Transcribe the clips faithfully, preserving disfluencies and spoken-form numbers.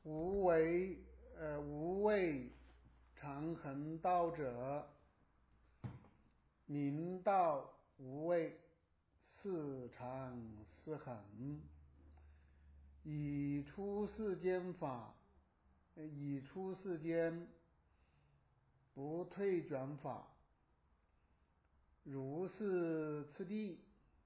无为呃无为常恒道者，明道无为，是常是恒。以出世间法，以出世间不退转法，如是次第。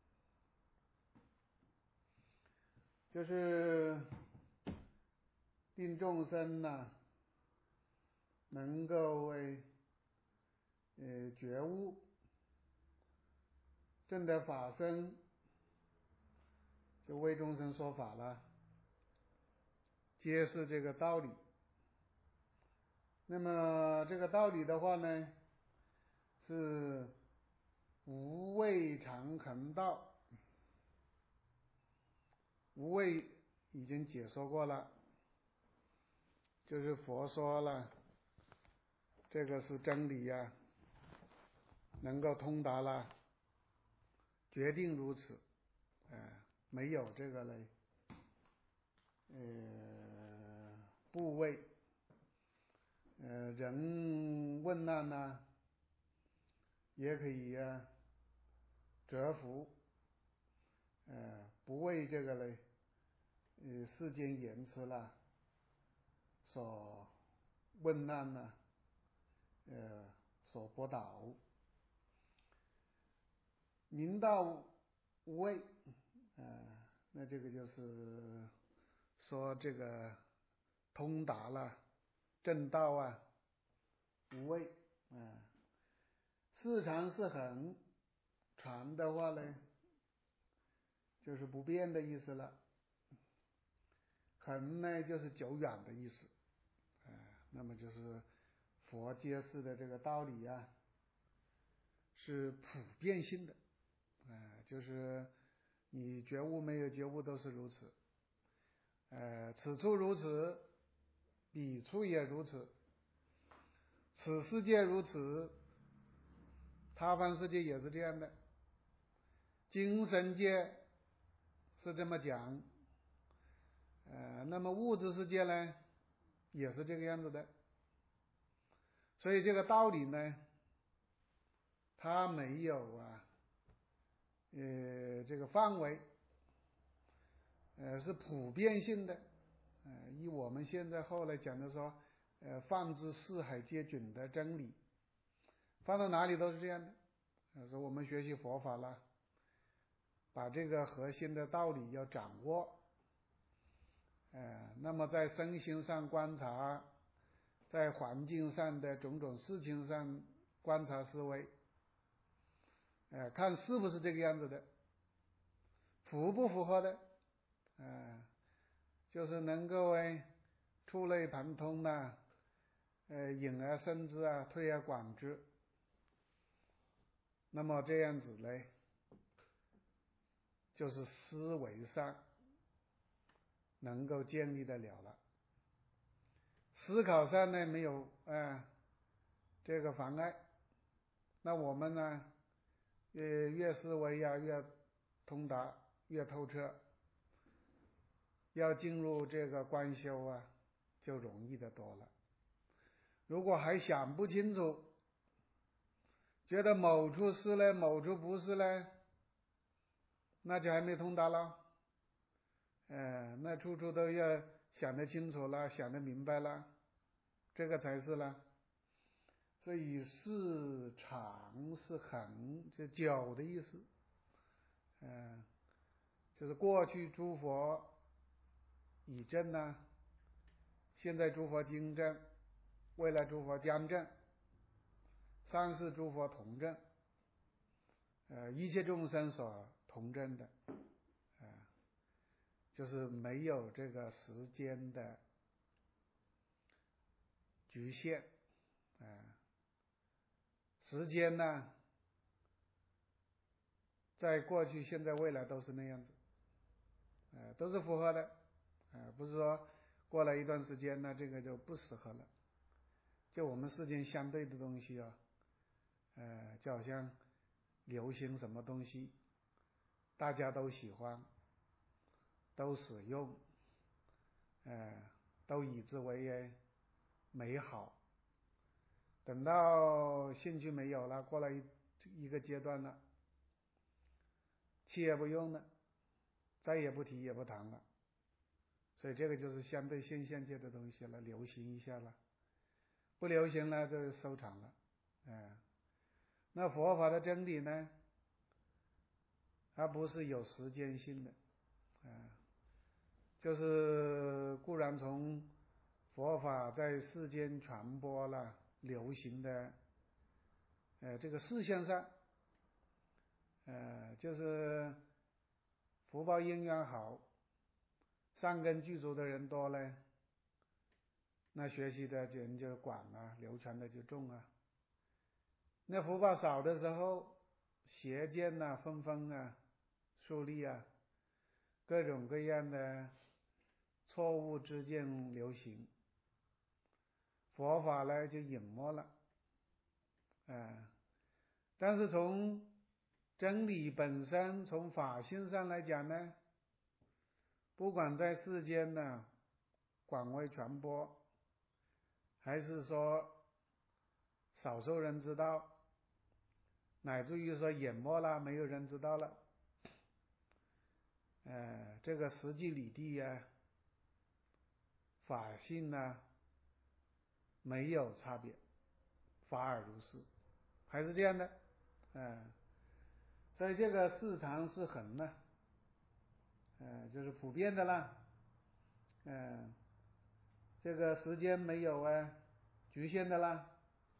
就是令众生呢能够为呃觉悟，证得法身，就为众生说法了，揭示这个道理。那么这个道理的话呢，是无为常恒道。无为已经解说过了，就是佛说了，这个是真理呀、啊，能够通达了，决定如此，呃，没有这个嘞，呃，部位，呃，人问难呢，也可以啊，折服，呃，不为这个嘞，呃，世间言辞啦，所问难呢，呃，所驳倒。明道无为，呃，那这个就是说这个通达了正道啊，无为啊、呃，是常是恒，常的话呢，就是不变的意思了，恒呢就是久远的意思，呃，那么就是佛揭示的这个道理啊，是普遍性的。呃，就是你觉悟没有觉悟都是如此，呃，此处如此，彼处也如此，此世界如此，他方世界也是这样的，精神界是这么讲，呃，那么物质世界呢，也是这个样子的，所以这个道理呢，它没有啊。呃，这个范围，呃，是普遍性的，呃，以我们现在后来讲的说，呃，放之四海皆准的真理，放到哪里都是这样的。呃，说我们学习佛法了，把这个核心的道理要掌握，呃，那么在身心上观察，在环境上的种种事情上观察思维。呃，看是不是这个样子的，符不符合的，呃，就是能够哎触类旁通呐、呃，引而生之啊，推而广之。那么这样子嘞，就是思维上能够建立得了了，思考上呢没有呃这个妨碍。那我们呢，越越思维呀、啊、越通达，越透彻，要进入这个观修啊，就容易得多了。如果还想不清楚，觉得某处是呢，某处不是呢，那就还没通达了。呃，那处处都要想得清楚了，想得明白了，这个才是了。所以是常是恒，就久的意思。嗯、呃，就是过去诸佛已证呢，现在诸佛经证，未来诸佛将证，三世诸佛同证，呃，一切众生所同证的，呃，就是没有这个时间的局限，呃，时间呢，在过去、现在、未来都是那样子，呃，都是符合的，呃，不是说过了一段时间呢，这个就不适合了。就我们世间相对的东西啊，呃，就好像流行什么东西，大家都喜欢，都使用，呃， 都以之为美好。等到兴趣没有了，过了一一个阶段了，气也不用了，再也不提也不谈了。所以这个就是相对现象界的东西了，流行一下了，不流行了就收场了。哎，那佛法的真理呢，它不是有时间性的，啊，就是固然从佛法在世间传播了、流行的，呃，这个事项上，呃，就是福报因缘好，善根具足的人多了，那学习的人就广啊，流传的就重啊。那福报少的时候，邪见呐、纷纷啊、树立啊，各种各样的错误之见流行，佛法呢就隐没了，啊，但是从真理本身，从法性上来讲呢，不管在世间呢广为传播，还是说少数人知道，乃至于说淹没了，没有人知道了，呃，这个实际理地呀、法性呢没有差别，法尔如是，还是这样的，呃，所以这个市场是恒的，呃，就是普遍的啦，呃，这个时间没有啊局限的啦，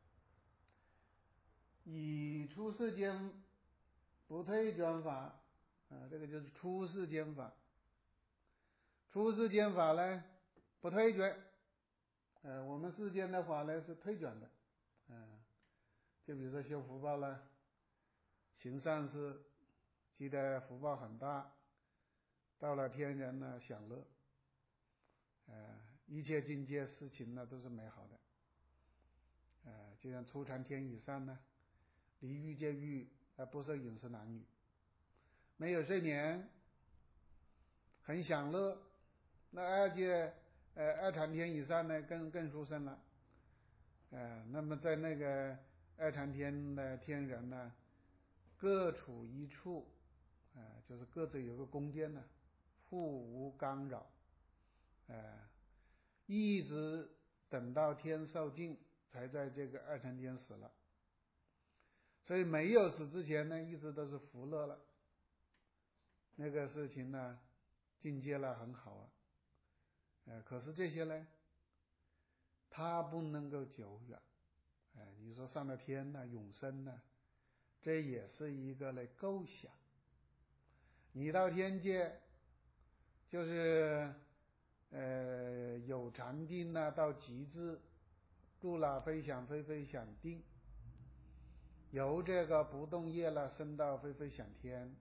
以出世间不退转法，啊、呃，这个就是出世间法。出世间法呢不退转，呃，我们世间的法呢是退转的，嗯、呃，就比如说修福报了，行善事，积的福报很大，到了天人呢享乐，呃，一切境界事情呢都是美好的，呃，就像初禅天以上呢，离欲界欲，而不受饮食男女，没有睡眠，很享乐。那二界呃二禅天以上呢更更殊胜了，呃，那么在那个二禅天的天人呢，各处一处，啊、呃，就是各自有个宫殿呢，互无干扰，呃，一直等到天寿尽，才在这个二禅天死了。所以没有死之前呢，一直都是福乐了，那个事情呢，境界了很好啊。呃，可是这些呢，它不能够久远。哎，你说上了天呢，永生呢，这也是一个来构想。你到天界，就是呃有禅定呢，到极致，入了非想非非想定，由这个不动业了升到非非想天，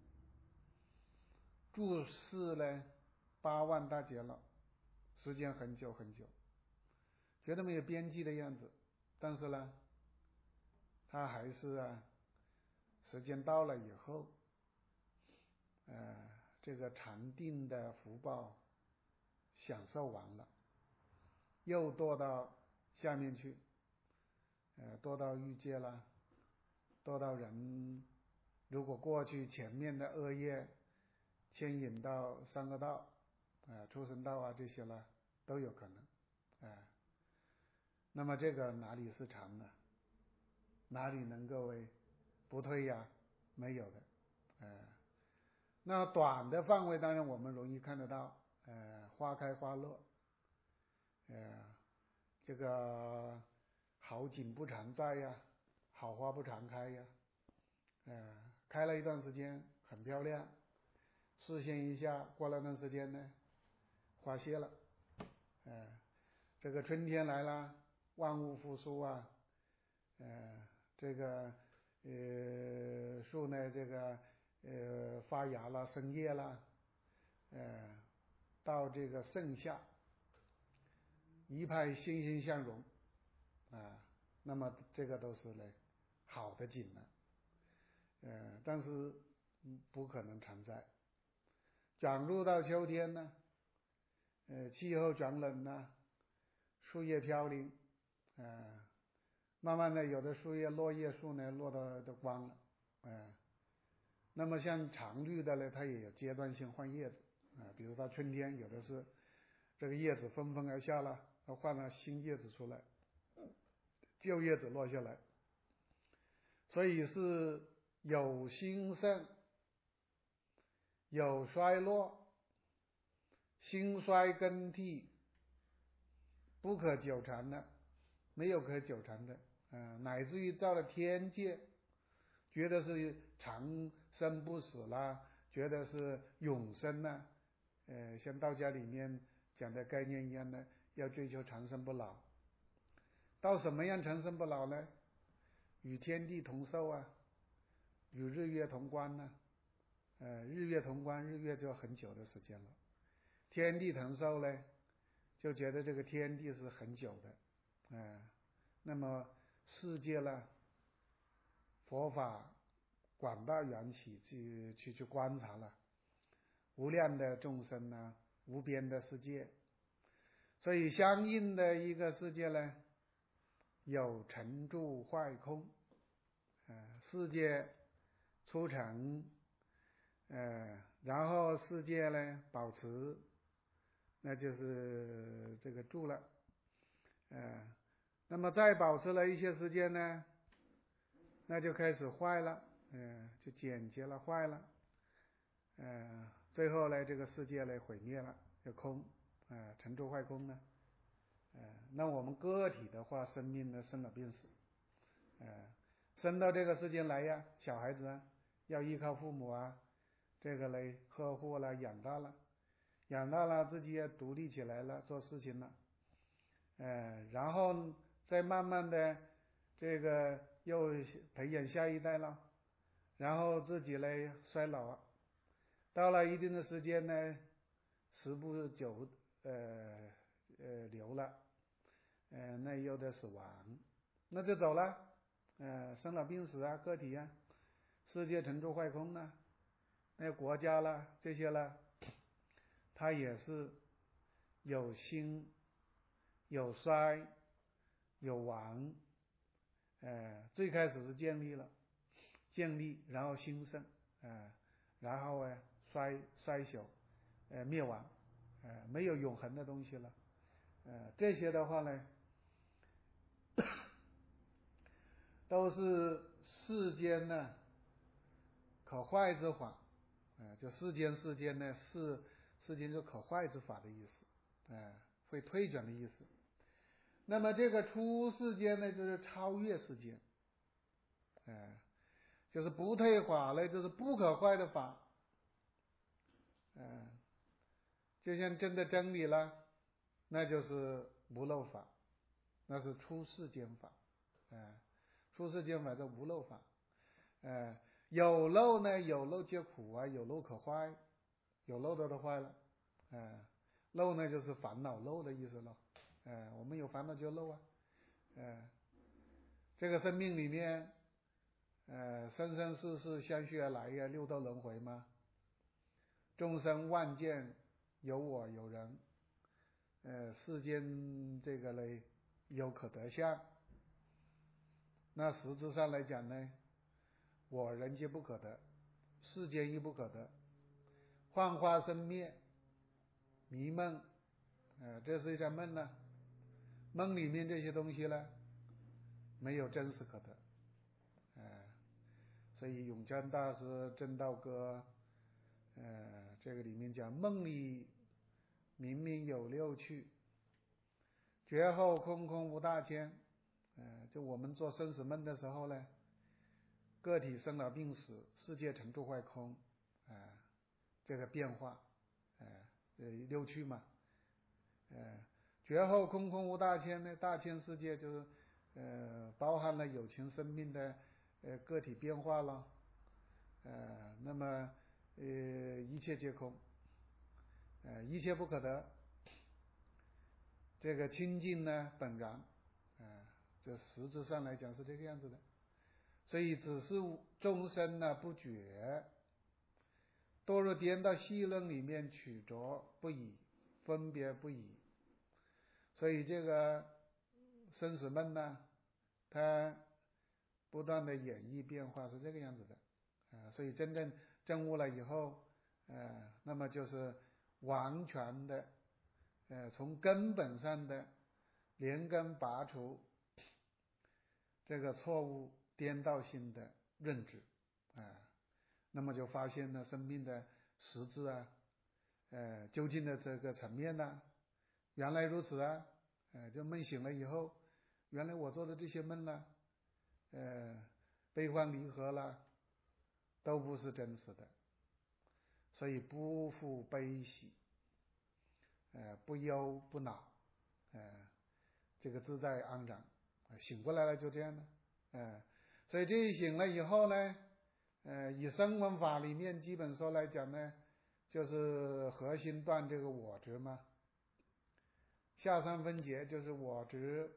住世呢八万大劫了，时间很久很久，觉得没有边际的样子，但是呢，他还是啊，时间到了以后，呃，这个禅定的福报享受完了，又堕到下面去，呃，堕到欲界了，堕到人，如果过去前面的恶业牵引到三恶道，啊、呃，畜生道啊这些了都有可能，啊、呃，那么这个哪里是禅呢？哪里能够为不退呀？没有的，呃，那短的范围当然我们容易看得到，呃，花开花落，呃，这个好景不常在呀，好花不常开呀，呃，开了一段时间很漂亮，视线一下，过了段时间呢，花谢了，呃，这个春天来了，万物复苏啊，呃，这个呃树呢，这个呃发芽了，生叶了，呃，到这个盛夏，一派欣欣向荣啊，那么这个都是呢好的景呢，呃，但是不可能常在。转入到秋天呢，呃，气候转冷呢， 树叶飘零，呃，慢慢的有的树叶落叶树呢落到都光了，呃，那么像常绿的呢，它也有阶段性换叶子啊、呃，比如到春天有的是这个叶子纷纷而下了，它换了新叶子出来，旧叶子落下来，所以是有兴盛，有衰落，兴衰更替，不可久长的，没有可久长的，呃，乃至于到了天界，觉得是长生不死啦，觉得是永生啦，呃，像道家里面讲的概念一样的，要追求长生不老。到什么样长生不老呢？与天地同寿啊，与日月同观呢、啊。呃，日月同观，日月就很久的时间了。天地同寿呢，就觉得这个天地是很久的，呃，那么世界呢，佛法广大缘起去去去观察了，无量的众生呢，无边的世界，所以相应的一个世界呢，有成住坏空，呃，世界出成，呃，然后世界呢保持，那就是这个住了，呃，那么再保持了一些时间呢，那就开始坏了，呃，就简洁了，坏了，呃，最后呢这个世界呢毁灭了，就空，呃，成住坏空呢，呃，那我们个体的话，生命呢生老病死，呃，生到这个世界来呀，小孩子啊，要依靠父母啊，这个嘞呵护了，养大了，养大了自己也独立起来了，做事情了，呃，然后再慢慢的这个又培养下一代了，然后自己嘞衰老，到了一定的时间呢，时不久呃呃留了，呃那又得死亡，那就走了，呃生老病死啊，个体啊，世界成住坏空啊，那国家啦这些啦，它也是有兴有衰有亡，呃最开始是建立了，建立然后兴盛，呃然后呢衰衰朽，呃灭亡，呃没有永恒的东西了，呃这些的话呢都是世间呢可坏之法，呃就世间世间呢世世间就可坏之法的意思，呃会退转的意思。那么这个出世间呢就是超越世间，呃就是不退法了，就是不可坏的法，呃就像真的真理了，那就是无漏法，那是出世间法，呃出世间法叫无漏法，呃有漏呢，有漏皆苦啊，有漏可坏，有漏的都坏了，呃漏呢就是烦恼漏的意思了，呃我们有烦恼就漏啊，呃这个生命里面呃生生世世相续而来呀，六道轮回嘛，众生万见有我有人，呃世间这个嘞有可得相，那实质上来讲呢，我人皆不可得，世间亦不可得，幻化生灭，迷梦，呃这是一场梦呢，梦里面这些东西呢没有真实可得，呃所以永嘉大师正道歌呃这个里面讲，梦里明明有六趣，觉后空空无大千，呃就我们做生死梦的时候呢，个体生老病死，世界成住坏空，呃这个变化，呃六趣嘛，呃觉后空空无大千呢，大千世界就是呃包含了有情生命的呃个体变化了，呃那么呃一切皆空，呃一切不可得，这个清净呢本然，呃这实质上来讲是这个样子的，所以只是众生呢不觉，堕入颠倒戏论里面取着不已，分别不已， 所以这个生死梦呢，它不断的演绎变化是这个样子的，呃，所以真正证悟了以后，呃，那么就是完全的，呃，从根本上的连根拔除这个错误颠倒性的认知，啊、呃，那么就发现了生命的实质啊，呃，究竟的这个层面呢、啊，原来如此啊，呃，就梦醒了以后，原来我做的这些梦呢、啊，呃，悲欢离合了，都不是真实的，所以不负悲喜，呃，不忧不恼，呃，这个自在安然，醒过来了就这样了，呃，所以这一醒了以后呢，呃，以声闻法里面基本说来讲呢，就是核心断这个我执嘛，下三分解就是我执，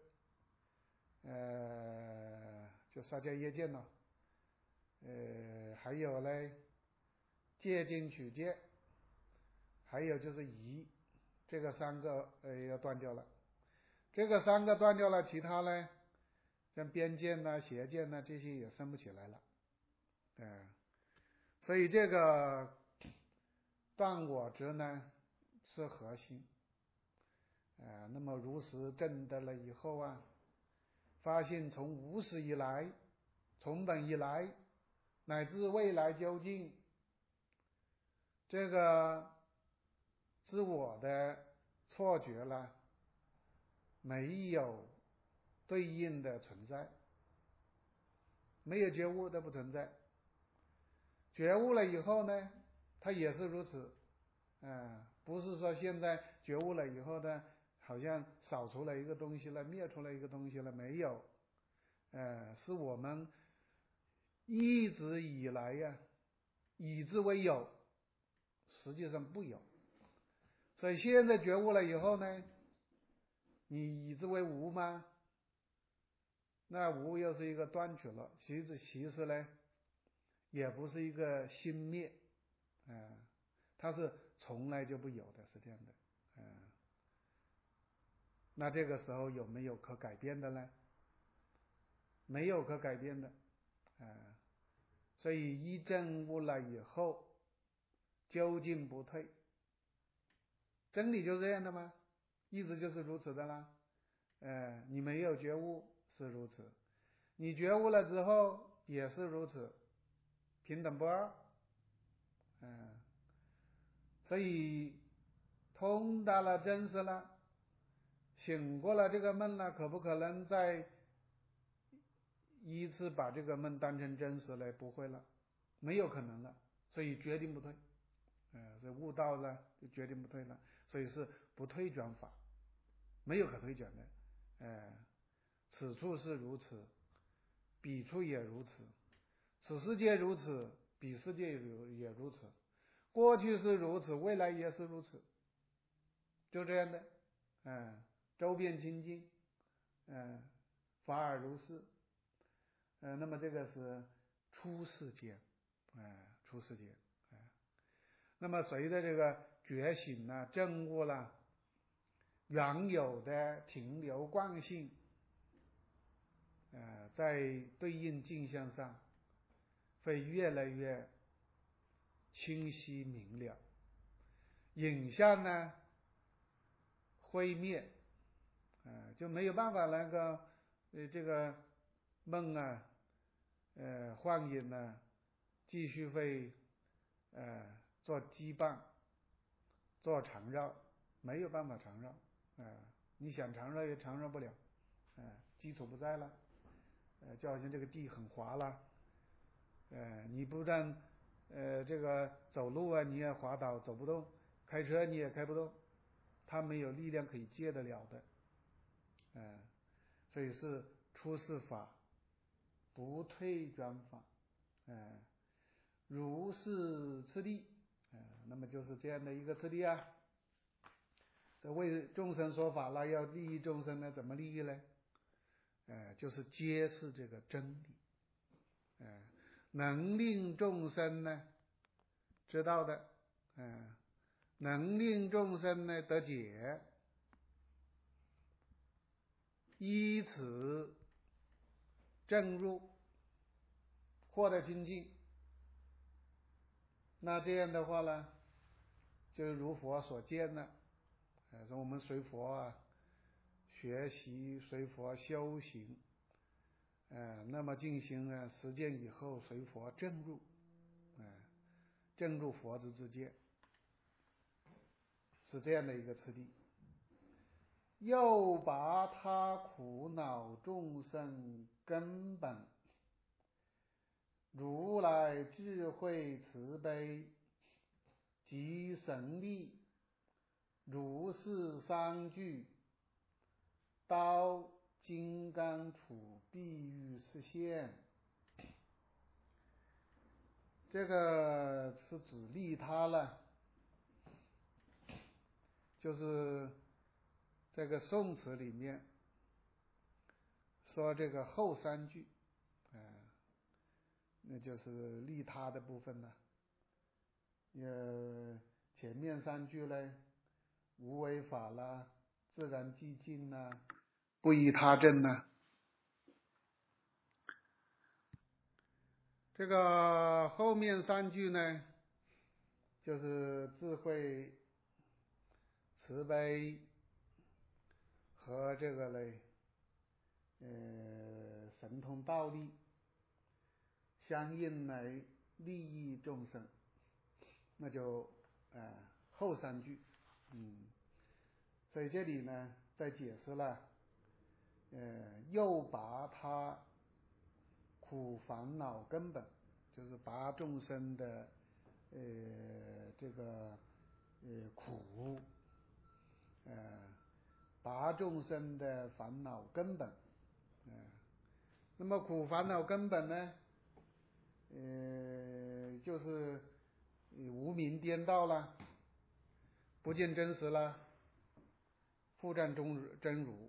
呃，就萨迦耶见了，呃，还有呢，戒禁取戒，还有就是疑，这个三个呃要断掉了。这个三个断掉了，其他呢，像边见呐、邪见呐这些也生不起来了，嗯，所以这个断我执呢是核心，呃，那么如实证得了以后啊，发现从无始以来，从本以来，乃至未来究竟，这个自我的错觉了，没有对应的存在，没有觉悟的不存在，觉悟了以后呢，它也是如此，呃，不是说现在觉悟了以后呢，好像扫除了一个东西了，灭出了一个东西了，没有，呃，是我们一直以来呀、啊，以之为有，实际上不有，所以现在觉悟了以后呢，你以之为无吗？那无又是一个断取了，其实其实呢，也不是一个心灭，嗯、呃，它是从来就不有的，是这样的，嗯、呃，那这个时候有没有可改变的呢？没有可改变的，啊、呃，所以一证悟了以后，究竟不退，真理就是这样的吗？一直就是如此的啦，呃，你没有觉悟是如此，你觉悟了之后也是如此，平等不二，嗯、呃，所以通达了真实了，醒过了这个梦了，可不可能再依次把这个梦当成真实了？不会了，没有可能了，所以决定不退，呃，这悟道了就决定不退了，所以是不退转法，没有可退转的，呃，此处是如此，彼处也如此，此世界如此，彼世界也如此，过去是如此，未来也是如此，就这样的，嗯、呃，周遍清净，嗯、呃，法尔如是，呃，那么这个是出世间，哎、呃，出世间，哎、呃，那么随着这个觉醒呢、证悟了，原有的停留惯性，呃，在对应镜像上会越来越清晰明了，影像呢灰灭，呃，就没有办法能够呃这个梦啊，呃幻影呢继续会呃做羁绊，做缠绕，没有办法缠绕，呃，你想缠绕也缠绕不了，呃，基础不在了，呃，就好像这个地很滑了，呃，你不但呃这个走路啊你也滑倒走不动，开车你也开不动，它没有力量可以借得了的，呃，所以是出世法，不退转法，呃，如是次第，呃，那么就是这样的一个次第啊。这为众生说法了，要利益众生呢，怎么利益呢？呃，就是揭示这个真理，呃，能令众生呢知道的，呃，能令众生呢得解， 依此证入，获得清净。那这样的话呢，就如佛所见了。呃，说我们随佛啊学习，随佛修行，呃，那么进行呢实践以后，随佛证入，呃，证入佛之之见，是这样的一个次第。又拔他苦恼众生根本，如来智慧慈悲及神力，如是三句，刀金刚杵碧玉示现。这个是指利他了，就是这个宋词里面说这个后三句，呃，那就是利他的部分了。呃，前面三句呢，无为法啦，自然寂静啦，不依他正啦。这个后面三句呢，就是智慧、慈悲和这个嘞，呃，神通道力相应来利益众生，那就呃后三句，嗯，所以这里呢，在解释了，呃，又拔他苦烦恼根本，就是拔众生的呃这个呃苦，呃拔众生的烦恼根本，呃，那么苦烦恼根本呢，呃就是无明颠倒了，不见真实了，复占中真如，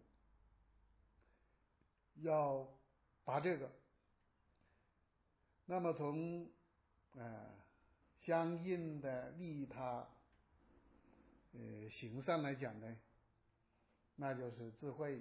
要拔这个。那么从呃相应的利他呃行上来讲呢，那就是智慧、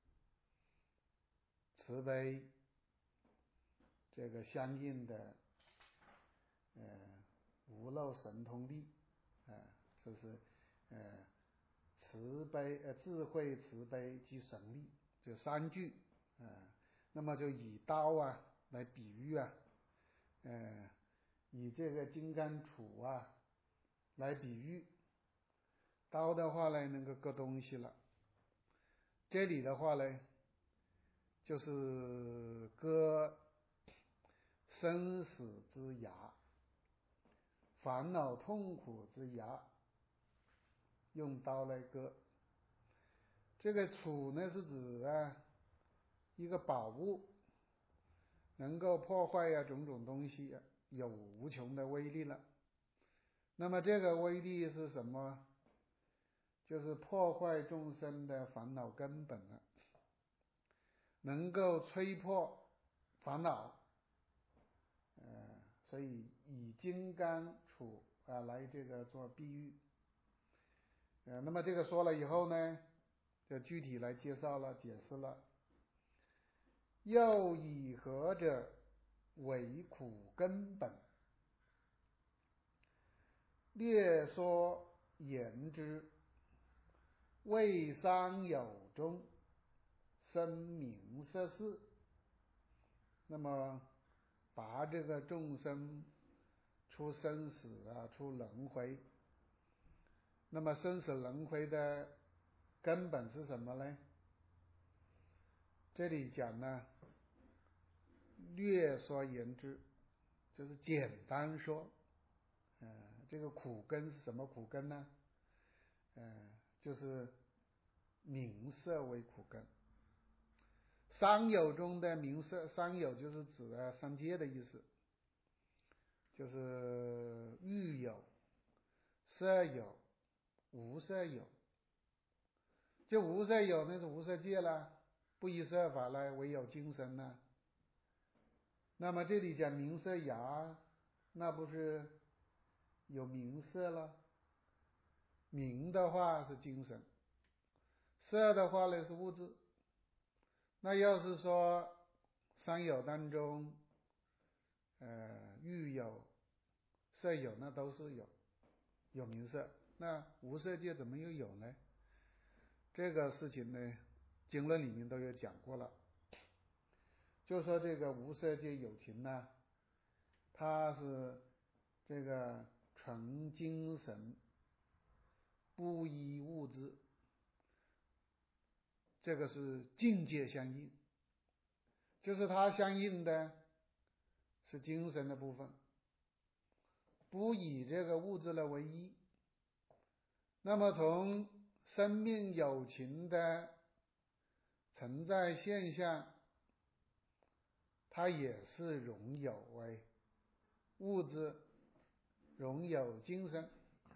慈悲，这个相应的呃无漏神通力，啊、呃，就是呃慈悲呃智慧、慈悲及神力，这三句啊、呃，那么就以刀啊来比喻啊，呃，以这个金刚杵啊来比喻。刀的话呢，能够割东西了。这里的话呢，就是割生死之牙，烦恼痛苦之牙，用刀来割。这个杵呢，是指啊一个宝物，能够破坏呀、啊、种种东西、啊，有无穷的威力了。那么这个威力是什么？就是破坏众生的烦恼根本了，能够吹破烦恼，呃，所以以金刚杵啊来这个做比喻，呃，那么这个说了以后呢，就具体来介绍了、解释了。又以何者为苦根本？略说言之，为三有中生名色事。那么拔这个众生出生死啊，出轮回。那么生死轮回的根本是什么呢？这里讲呢，略说言之，就是简单说，呃，这个苦根是什么苦根呢？呃，就是名色为苦根。三有中的名色，三有就是指的三界的意思，就是欲有、色有、无色有。这无色有那是无色界了，不依色法了，唯有精神了。那么这里讲名色牙，那不是有名色了？名的话是精神，色的话呢是物质。 那要是说三有当中，呃，欲有、色有，那都是有，有名色。那无色界怎么又有呢？这个事情呢，经论里面都有讲过了。就说这个无色界有情呢，它是这个纯精神，不依物质，这个是境界相应，就是它相应的是精神的部分，不以这个物质来为依。那么从生命有情的存在现象，它也是容有为物质，容有精神。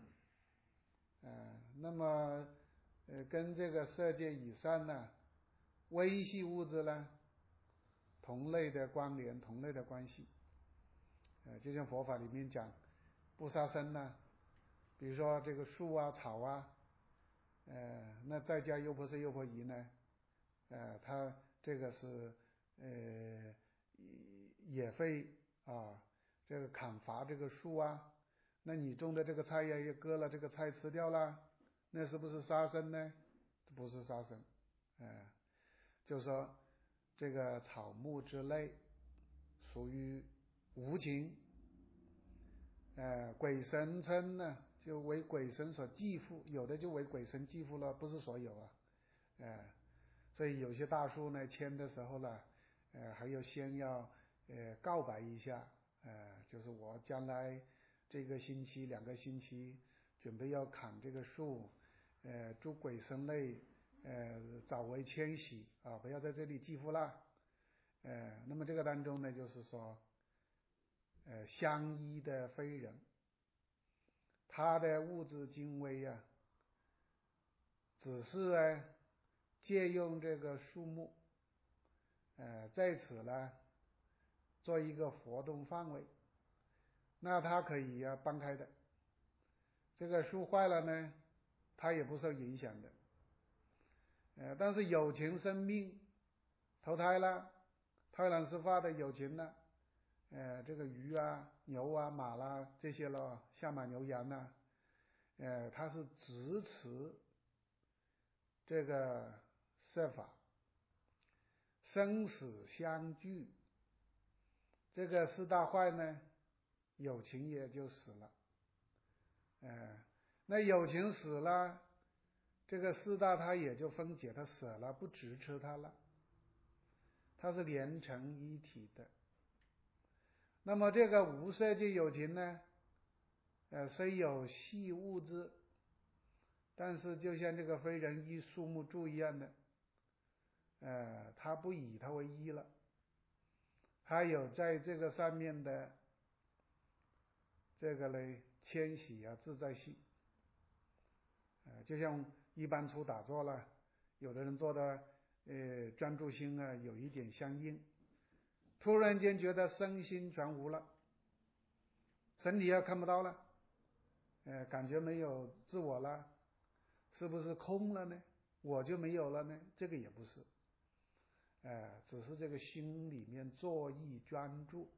呃，那么呃，跟这个色界以上呢，微细物质呢，同类的关联，同类的关系。呃，就像佛法里面讲不杀生呢，比如说这个树啊、草啊，呃，那在家优婆塞、优婆夷呢，呃，他这个是呃也会啊，这个砍伐这个树啊。那你种的这个菜呀，也割了这个菜吃掉了，那是不是杀生呢？不是杀生，呃，就是说这个草木之类属于无情，呃，鬼神称呢，就为鬼神所祭祀，有的就为鬼神祭祀了，不是所有啊，呃，所以有些大树呢，牵的时候呢，呃，还要先要呃告白一下，呃，就是我将来这个星期、两个星期准备要砍这个树，呃，诸鬼神类，呃，早为迁徙啊，不要在这里祭祀了，呃，那么这个当中呢，就是说，呃，相依的非人，他的物质精微啊，只是呢借用这个树木，呃，在此呢做一个活动范围，那它可以啊搬开的。这个树坏了呢，它也不受影响的。呃，但是有情生命投胎了，胎卵湿发的有情了，呃，这个鱼啊、牛啊、马啦这些了，下马牛羊呐，呃，它是支持这个设法，生死相聚，这个四大坏呢，有情也就死了。呃，那有情死了，这个四大它也就分解，它死了，不支持它了，它是连成一体的。那么这个无色界有情呢，呃，虽有细物质，但是就像这个非人依树木柱一样的，呃，它不以它为依了，它有在这个上面的这个呢迁徙啊自在性。呃，就像一般出打坐了，有的人做的呃专注心啊有一点相应，突然间觉得身心全无了，身体也看不到了，呃，感觉没有自我了，是不是空了呢？我就没有了呢？这个也不是，呃，只是这个心里面坐意专注，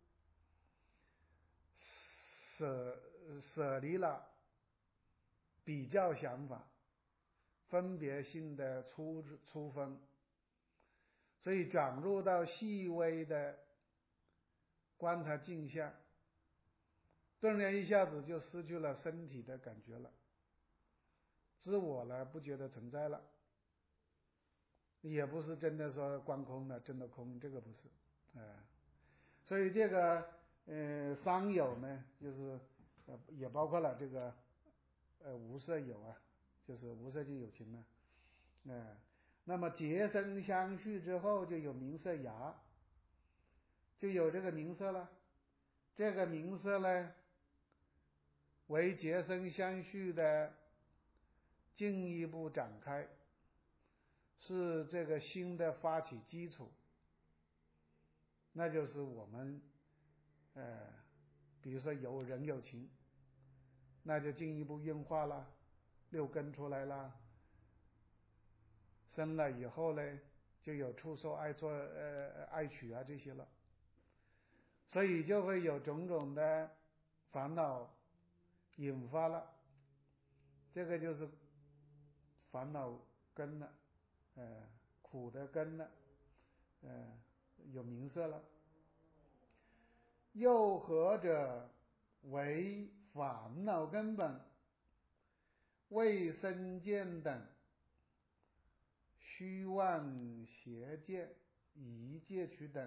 舍舍离了比较想法，分别性的出出分，所以转入到细微的观察镜像，顿然一下子就失去了身体的感觉了，自我呢不觉得存在了，也不是真的说观空了，真的空，这个不是，呃，所以这个呃三有呢，就是呃也包括了这个呃无色有啊，就是无色界有情呢，呃，那么结生相续之后就有名色芽，就有这个名色了，这个名色呢为结生相续的进一步展开，是这个新的发起基础，那就是我们呃比如说有人有情，那就进一步运化了，六根出来了，生了以后呢就有触受、爱作、呃爱取啊这些了，所以就会有种种的烦恼引发了，这个就是烦恼根了，呃，苦的根了，呃，有名色了。又何者为烦恼根本，为身见等虚妄邪见一戒取等，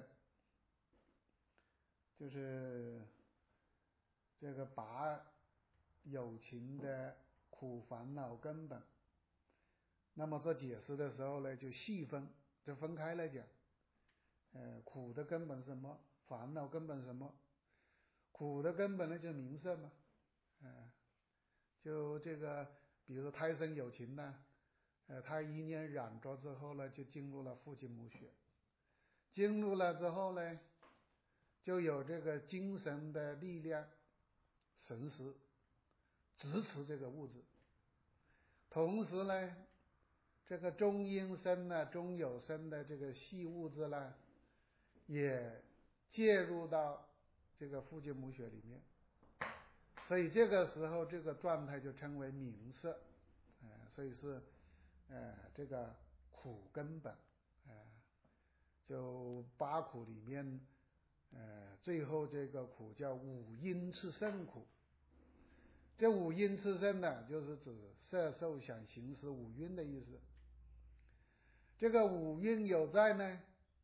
就是这个把有情的苦烦恼根本，那么做解释的时候呢，就细分，就分开来讲。呃，苦的根本是什么？烦恼根本是什么？苦的根本呢，就是名色嘛。呃，就这个，比如说胎生有情呢，呃，他一念染着之后呢，就进入了父精母血，进入了之后呢，就有这个精神的力量、神识支持这个物质，同时呢，这个中阴身呢、中有身的这个细物质呢，也介入到这个父精母血里面，所以这个时候这个状态就称为名色，呃，所以是呃这个苦根本，呃，就八苦里面，呃，最后这个苦叫五阴炽盛苦。这五阴炽盛呢，就是指色受想行识五蕴的意思。这个五蕴有在呢，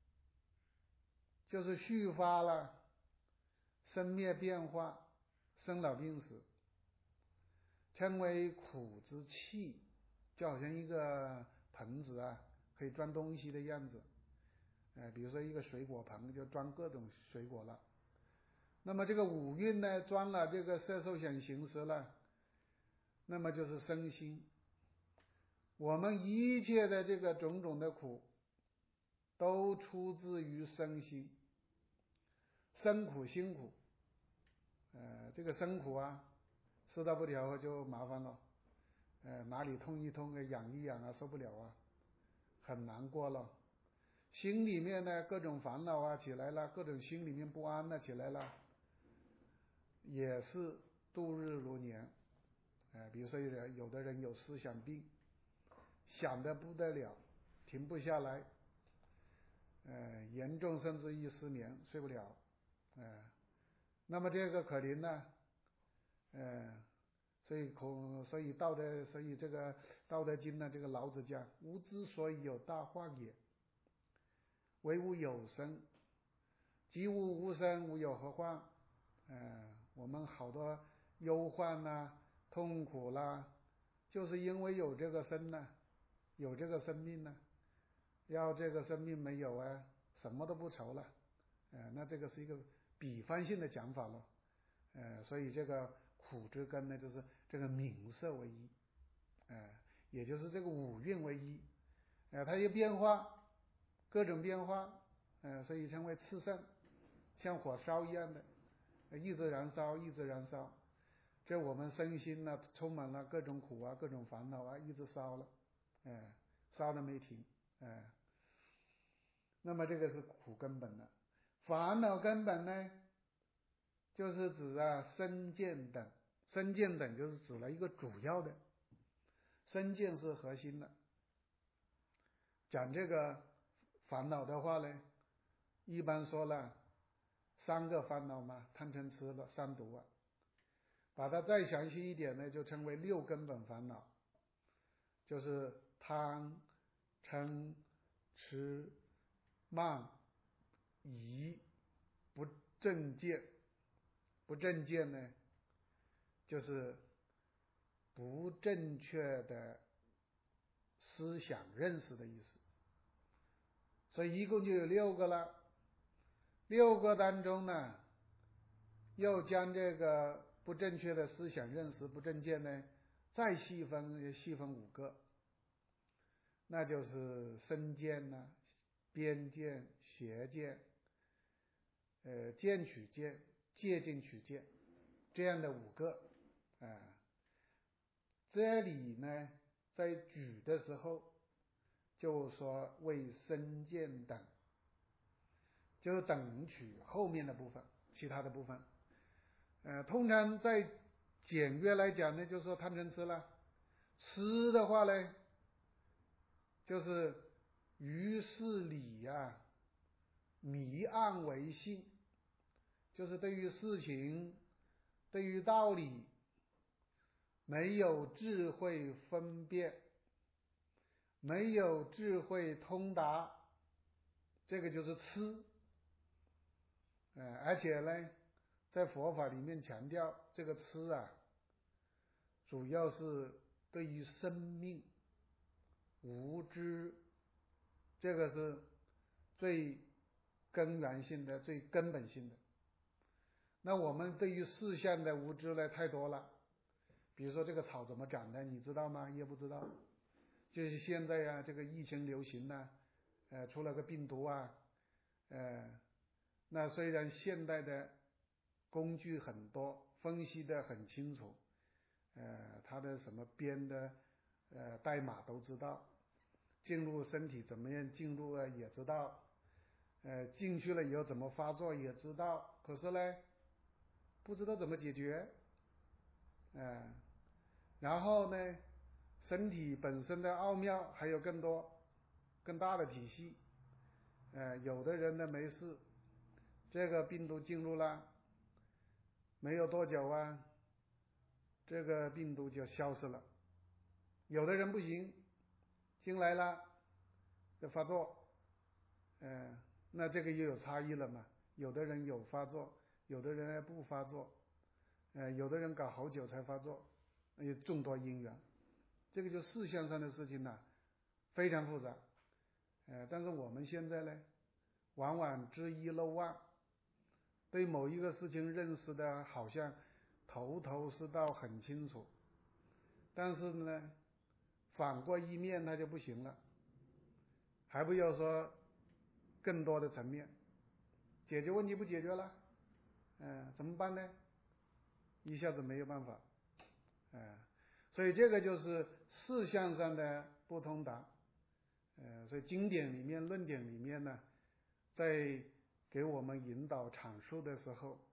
就是续发了生灭变化、生老病死，称为苦之器，就好像一个盆子啊，可以装东西的样子。呃，比如说一个水果盆，就装各种水果了。那么这个五蕴呢，装了这个色受想行识了，那么就是身心。我们一切的这个种种的苦，都出自于身心。身苦心苦，呃，这个身苦啊，四大不调和就麻烦了，呃，哪里痛一痛啊，痒一痒啊，受不了啊，很难过了。心里面呢，各种烦恼啊起来了，各种心里面不安啊起来了，也是度日如年。呃，比如说有的有的人有思想病，想得不得了，停不下来，呃，严重甚至于失眠，睡不了，呃，那么这个可怜呢，呃，所以孔，所以道德，所以这个《道德经》呢，这个老子讲：吾之所以有大患也，惟吾有生。即吾无生，吾有何患？呃，我们好多忧患啦、痛苦啦，就是因为有这个生呢，有这个生命呢。要这个生命没有啊，什么都不愁了。呃，那这个是一个比方性的讲法了。呃，所以这个苦之根呢，就是这个名色为一，呃，也就是这个五蕴为一，呃，它有变化，各种变化，呃，所以称为炽盛，像火烧一样的，呃、一直燃烧，一直燃烧。这我们身心呢，充满了各种苦啊，各种烦恼啊，一直烧了，呃，烧的没停，呃，那么这个是苦根本的。烦恼根本呢，就是指啊身见等，身见等就是指了一个主要的，身见是核心的。讲这个烦恼的话呢，一般说了三个烦恼嘛，贪嗔痴的三毒啊。把它再详细一点呢，就称为六根本烦恼，就是贪、嗔、痴、慢、疑、不正见。不正见呢，就是不正确的思想认识的意思。所以一共就有六个了。六个当中呢，又将这个不正确的思想认识、不正见呢，再细分，细分五个，那就是身见呐、啊、边见、邪见、呃见取见、戒禁取见，这样的五个啊、呃。这里呢，在举的时候就说为身见等，就是等取后面的部分，其他的部分。呃，通常在简约来讲呢，就是说贪嗔痴了。痴的话呢，就是于事理啊，迷暗为性，就是对于事情、对于道理没有智慧分辨，没有智慧通达，这个就是痴。呃，而且呢，在佛法里面强调这个痴啊，主要是对于生命无知，这个是最根源性的、最根本性的。那我们对于事项的无知呢，太多了。比如说这个草怎么长的，你知道吗？也不知道。就是现在啊，这个疫情流行呢、啊，呃，出了个病毒啊，呃，那虽然现代的工具很多，分析的很清楚，呃，它的什么编的呃代码都知道，进入身体怎么样进入啊也知道，呃，进去了以后怎么发作也知道，可是呢，不知道怎么解决，呃，然后呢，身体本身的奥妙还有更多更大的体系，呃，有的人呢没事，这个病毒进入了，没有多久啊，这个病毒就消失了。有的人不行，进来了就发作，呃，那这个又有差异了嘛？有的人有发作，有的人不发作，呃，有的人搞好久才发作，有众多因缘。这个就事项上的事情呢、啊，非常复杂。呃，但是我们现在呢，往往知一漏万，对某一个事情认识的好像头头是道很清楚，但是呢，反过一面它就不行了，还不要说更多的层面，解决问题不解决了，嗯、呃，怎么办呢？一下子没有办法，呃，所以这个就是事项上的不通达，呃，所以经典里面、论点里面呢，在给我们引导阐述的时候，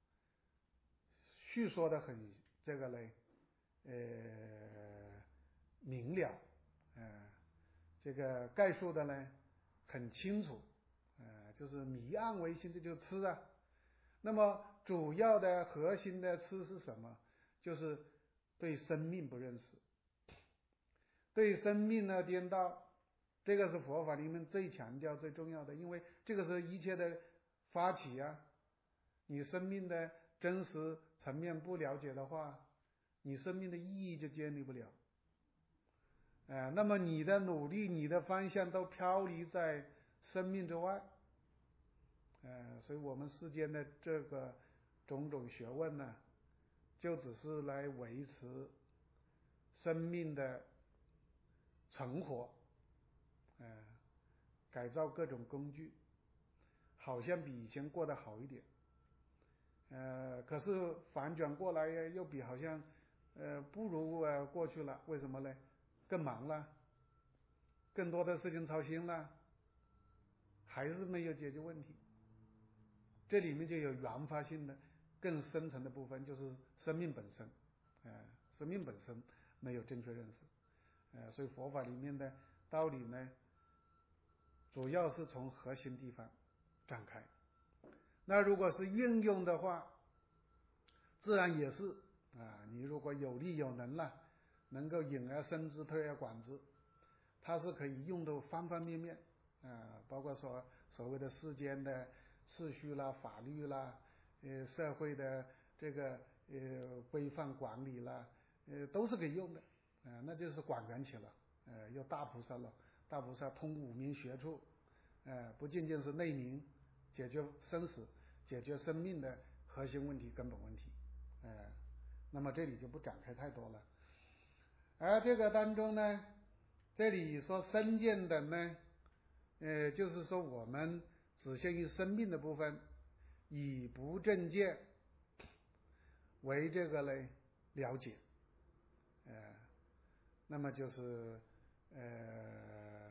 叙说的很这个嘞，呃，明了，呃，这个概述的呢很清楚，呃，就是迷暗为心，这就是痴啊。那么主要的核心的痴是什么？就是对生命不认识，对生命的颠倒，这个是佛法里面最强调最重要的，因为这个是一切的发起啊。你生命的真实层面不了解的话，你生命的意义就建立不了。呃，那么你的努力、你的方向都飘离在生命之外。呃，所以我们世间的这个种种学问呢，就只是来维持生命的存活，呃，改造各种工具，好像比以前过得好一点。呃，可是反转过来又比好像呃不如呃过去了，为什么呢？更忙了，更多的事情操心了，还是没有解决问题。这里面就有原发性的更深层的部分，就是生命本身，呃，生命本身没有正确认识，呃，所以佛法里面的道理呢，主要是从核心地方展开。那如果是运用的话，自然也是啊，你如果有力有能了，能够引而生之，推而广之，它是可以用的方方面面啊，包括说所谓的世间的秩序啦、法律啦，呃，社会的这个呃规范管理啦，呃，都是可以用的啊，那就是广缘起了，呃，有大菩萨了，大菩萨通五明学处，呃，不仅仅是内明，解决生死、解决生命的核心问题、根本问题，呃，那么这里就不展开太多了。而这个当中呢，这里说身见等呢，呃，就是说我们只限于生命的部分，以不正见为这个呢了解，呃，那么就是呃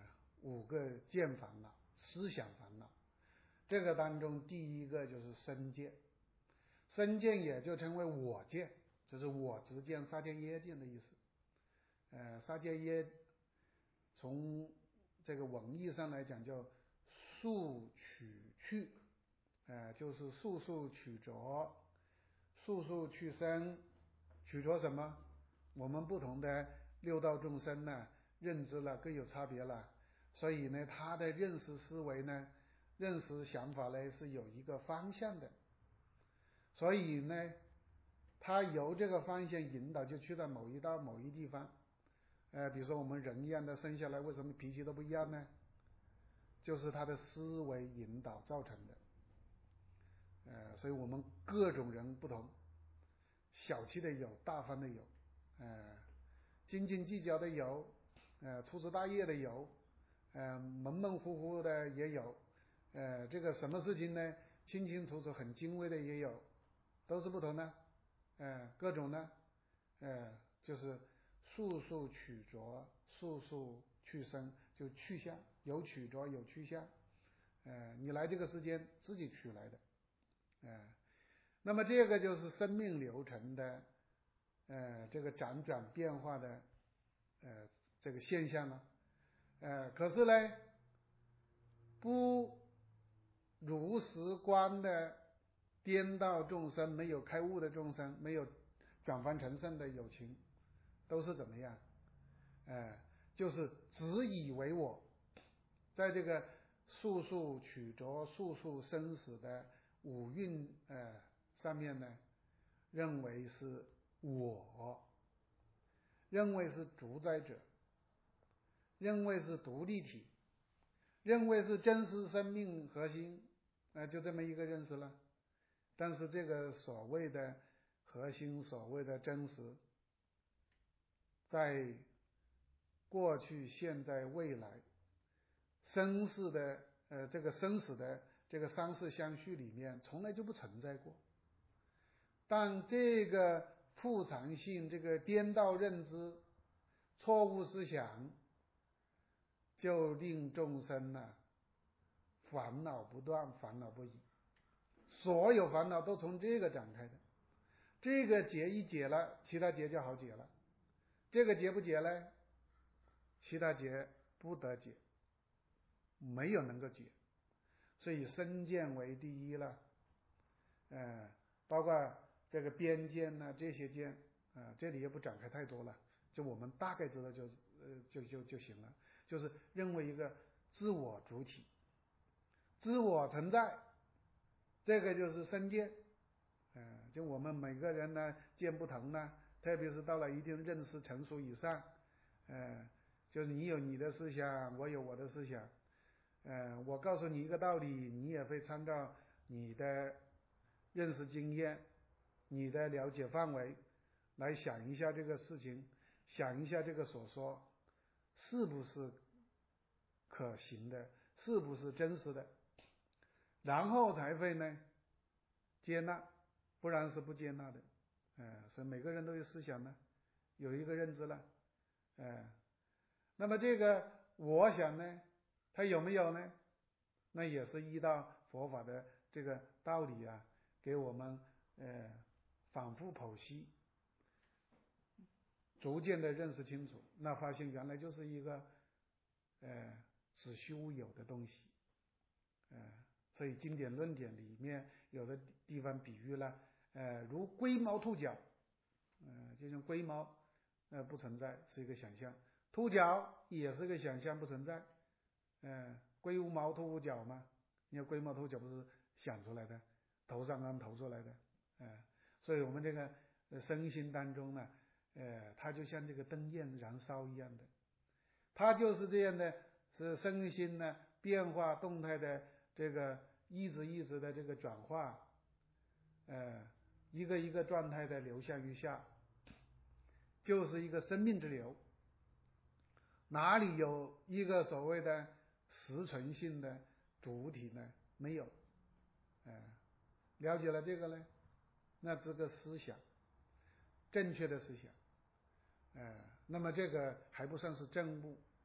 五个见烦恼，思想烦恼。这个当中第一个就是身见，身见也就称为我见，就是我执见、杀见、耶见的意思。呃，杀见耶从这个文义上来讲叫速取去，呃，就是速速取着，速速去生，取着什么？我们不同的六道众生呢，认知了各有差别了，所以呢，他的认识思维呢，认识想法呢是有一个方向的，所以呢，他由这个方向引导，就去到某一道某一地方。呃，比如说我们人一样的生下来，为什么脾气都不一样呢？就是他的思维引导造成的。呃，所以我们各种人不同，小气的有，大方的有，呃，斤斤计较的有，呃，粗枝大叶的有，呃，蒙蒙糊糊的也有，呃，这个什么事情呢，清清楚楚很精微的也有，都是不同的，呃，各种呢，呃，就是速速取着，速速去生，就去向，有取着有去向，呃，你来这个世间自己取来的，呃，那么这个就是生命流程的，呃，这个辗转变化的，呃，这个现象呢，呃，可是呢，不如实观的颠倒众生，没有开悟的众生，没有转凡成圣的有情，都是怎么样？呃，就是只以为我，在这个速速取着、速速生死的五蕴呃上面呢，认为是我，认为是主宰者，认为是独立体，认为是真实生命核心，呃，就这么一个认识了。但是这个所谓的核心，所谓的真实，在过去、现在、未来生死的呃这个生死的这个三世相续里面，从来就不存在过。但这个复常性，这个颠倒认知、错误思想，就令众生呢、啊、烦恼不断，烦恼不已。所有烦恼都从这个展开的，这个结一解了，其他结就好解了。这个结不解呢，其他结不得解，没有能够解。所以身见为第一了，呃，包括这个边见呢、啊，这些见啊、呃，这里也不展开太多了，就我们大概知道就呃就就就行了。就是认为一个自我主体，自我存在，这个就是身见。呃，就我们每个人呢，见不同呢，特别是到了一定认识成熟以上，呃，就是你有你的思想，我有我的思想，呃，我告诉你一个道理，你也会参照你的认识经验、你的了解范围来想一下这个事情，想一下这个所说是不是可行的，是不是真实的，然后才会呢接纳，不然是不接纳的。呃，所以每个人都有思想呢，有一个认知了，呃，那么这个我想呢，它有没有呢？那也是依照佛法的这个道理啊，给我们呃反复剖析，逐渐的认识清楚，那发现原来就是一个呃只虚有的东西，呃，所以经典论点里面有的地方比喻了，呃，如龟毛兔角，呃，就像龟毛，呃，不存在，是一个想象；兔角也是个想象，不存在。呃，龟无毛，兔无角嘛。你看龟毛兔角不是想出来的，头上刚投出来的，呃，所以我们这个身心当中呢，呃，它就像这个灯焰燃烧一样的，它就是这样的，是身心呢变化动态的这个一直一直的这个转化，呃，一个一个状态的流向于下，就是一个生命之流。哪里有一个所谓的实存性的主体呢？没有。呃，了解了这个呢，那这个思想，正确的思想，呃，那么这个还不算是正悟。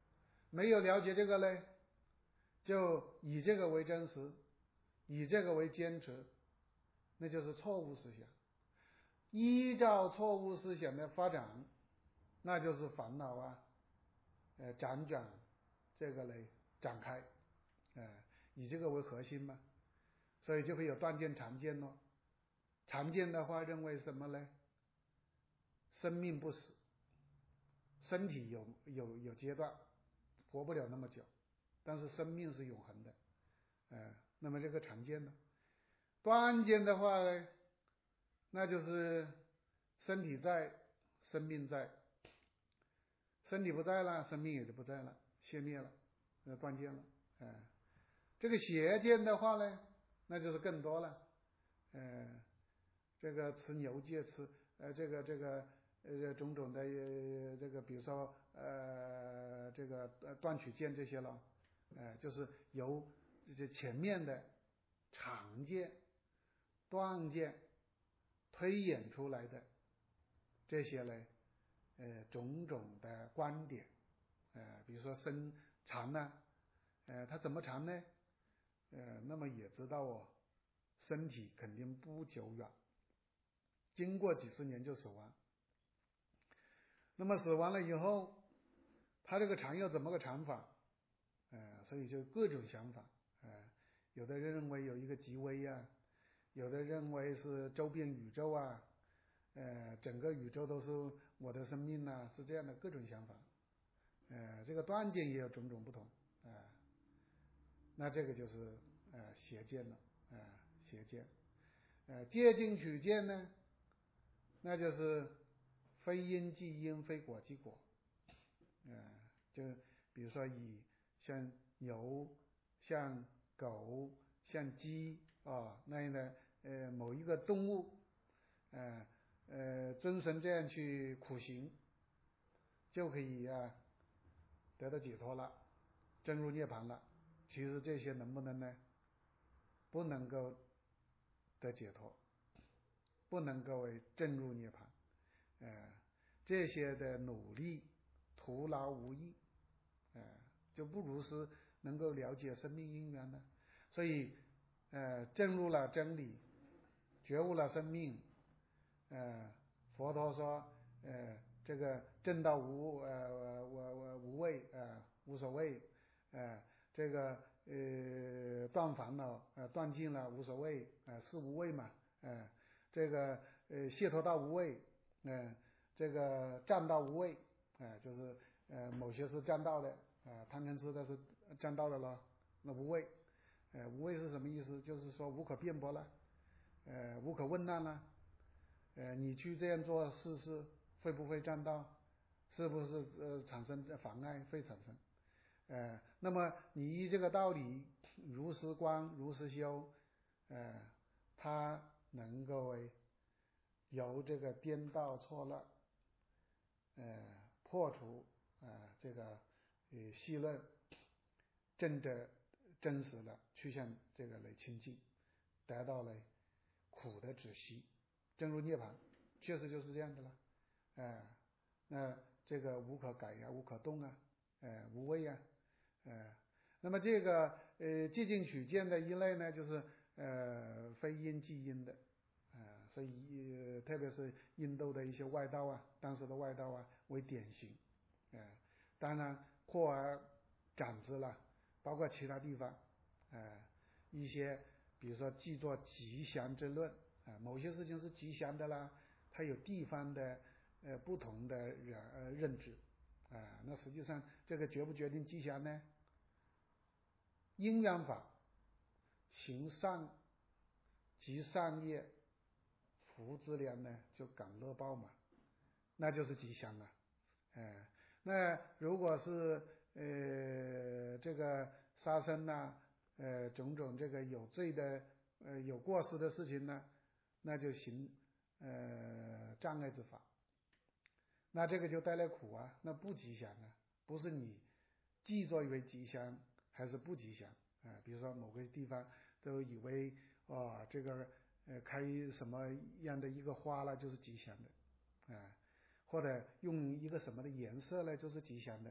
没有了解这个呢，就以这个为真实，以这个为坚持，那就是错误思想。依照错误思想的发展，那就是烦恼啊，呃，辗转这个嘞展开，呃，以这个为核心嘛，所以就会有断见常见咯。常见的话认为什么呢？生命不死，身体有有有阶段，活不了那么久，但是生命是永恒的，呃，那么这个常见呢？断见的话呢，那就是身体在，生命在，身体不在了，生命也就不在了，熄灭了，呃，断见了，呃，这个邪见的话呢，那就是更多了，呃，这个持牛戒，持呃这个这个呃种种的呃这个，比如说呃这个呃断取见这些了，呃，就是由这些前面的常见、断见推演出来的这些呢，呃种种的观点，呃比如说生禅呢，呃它怎么禅呢？呃那么也知道哦，身体肯定不久远，经过几十年就死亡。那么死完了以后，他这个禅要怎么个禅法？呃，所以就各种想法。呃，有的人认为有一个极微啊，有的认为是周边宇宙啊，呃，整个宇宙都是我的生命啊，是这样的各种想法。呃，这个断见也有种种不同啊、呃。那这个就是呃邪见了，啊、呃，邪见。呃，戒禁取见呢，那就是非因即因，非果即果。呃，就比如说以像牛、像狗、像鸡啊、哦、那样的呃某一个动物，呃呃遵循这样去苦行，就可以啊得到解脱了，证入涅槃了。其实这些能不能呢？不能够得解脱，不能够为证入涅槃，呃，这些的努力徒劳无益，呃，就不如是能够了解生命因缘呢。所以，呃，证入了真理，觉悟了生命，呃，佛陀说，呃，这个证到无呃我我无畏呃无所谓，呃，这个呃断烦恼呃断尽了无所谓，呃是无畏嘛，呃这个呃解脱到无畏，呃这个占到无畏，呃就是呃某些是占道的，呃贪嗔痴的是占道的了，那无畏，呃无畏是什么意思？就是说无可辩驳了，呃无可问难了。呃，你去这样做试试，会不会占道？是不是呃产生妨碍？会产生。呃，那么你依这个道理如实观、如实修，呃，它能够由这个颠倒错乱，呃，破除啊、呃、这个呃戏论，正着真实的趋向这个来清净，得到了苦的止息。正如涅槃，确实就是这样的了，哎、呃，那这个无可改呀，无可动啊，呃，无畏啊，呃，那么这个呃寂静取见的一类呢，就是呃非因即因的，呃，所以、呃、特别是印度的一些外道啊，当时的外道啊为典型，呃，当然扩而展之了，包括其他地方，呃，一些比如说记作吉祥之论。啊，某些事情是吉祥的啦，它有地方的呃不同的人呃认知啊，那实际上这个决不决定吉祥呢？因缘法，行善积善业，福之粮呢就感乐报嘛，那就是吉祥了。呃，那如果是呃这个杀生呐、呃种种这个有罪的呃有过失的事情呢，那就行呃障碍之法，那这个就带来苦啊，那不吉祥啊，不是你记作为吉祥还是不吉祥啊、呃？比如说某个地方都以为啊、哦、这个呃开什么样的一个花了就是吉祥的啊、呃，或者用一个什么的颜色呢就是吉祥的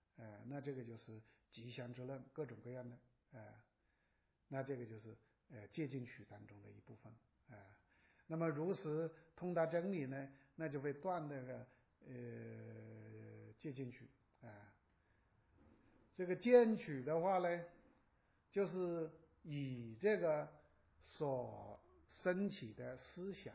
呃，那这个就是吉祥之论，各种各样的，呃，那这个就是呃戒禁取当中的一部分，呃，那么如实通达真理呢，那就会断那个呃戒禁取，啊、呃，这个见取的话呢，就是以这个所升起的思想，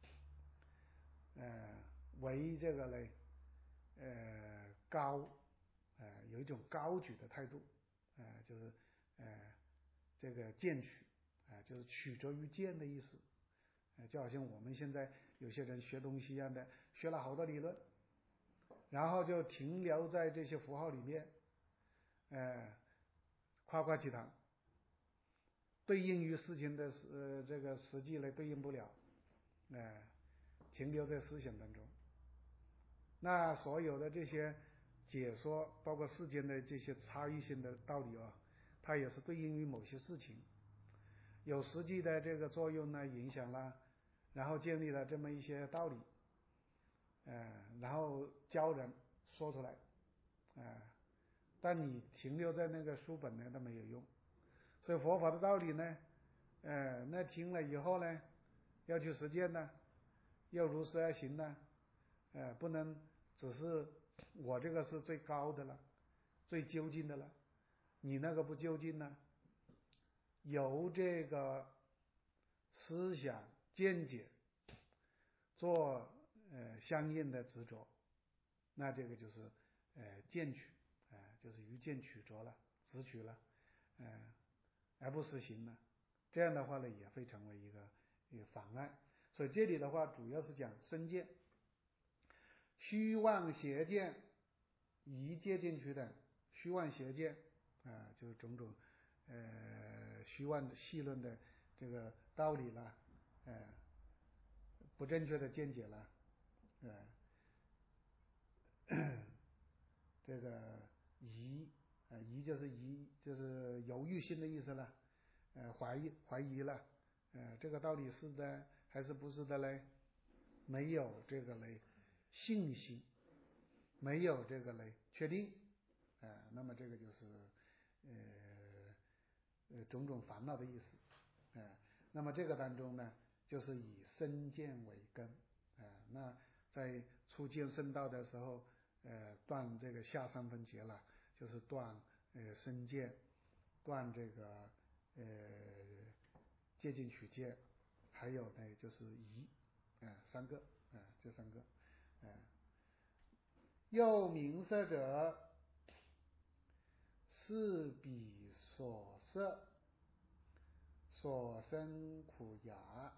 呃，为这个呢，呃高，呃有一种高举的态度，呃就是呃这个见取，啊、呃、就是取着于见的意思，呃就好像我们现在有些人学东西一样的，学了好多理论，然后就停留在这些符号里面，呃夸夸其谈，对应于事情的呃这个实际呢对应不了，呃停留在思想当中。那所有的这些解说，包括世间的这些差异性的道理啊，它也是对应于某些事情，有实际的这个作用呢，影响了，然后建立了这么一些道理，呃，然后教人说出来，呃，但你停留在那个书本呢，那没有用。所以佛法的道理呢，呃，那听了以后呢，要去实践呢，要如实而行呢，呃，不能只是我这个是最高的了，最究竟的了，你那个不究竟呢，由这个思想见解做呃相应的执着，那这个就是呃见取，啊、呃，就是于见取着了，执取了，呃，而不实行了，这样的话呢，也会成为一个一个妨碍。所以这里的话，主要是讲身见、虚妄邪见、一戒进去的虚妄邪见啊、呃，就是种种呃虚妄的细论的这个道理啦，呃，不正确的见解啦，呃，这个疑啊、呃、疑就是疑就是犹豫心的意思了，呃怀疑怀疑了，呃这个到底是的还是不是的嘞？没有这个嘞信心，没有这个嘞确定，啊、呃，那么这个就是呃呃种种烦恼的意思，啊、呃，那么这个当中呢，就是以身见为根，啊、呃，那在初见圣道的时候，呃断这个下三分劫了，就是断呃身见，断这个呃戒禁取戒，还有呢就是疑，啊、呃、三个，啊、呃、这三个，啊、呃。又名色者，是彼所色，所生苦雅，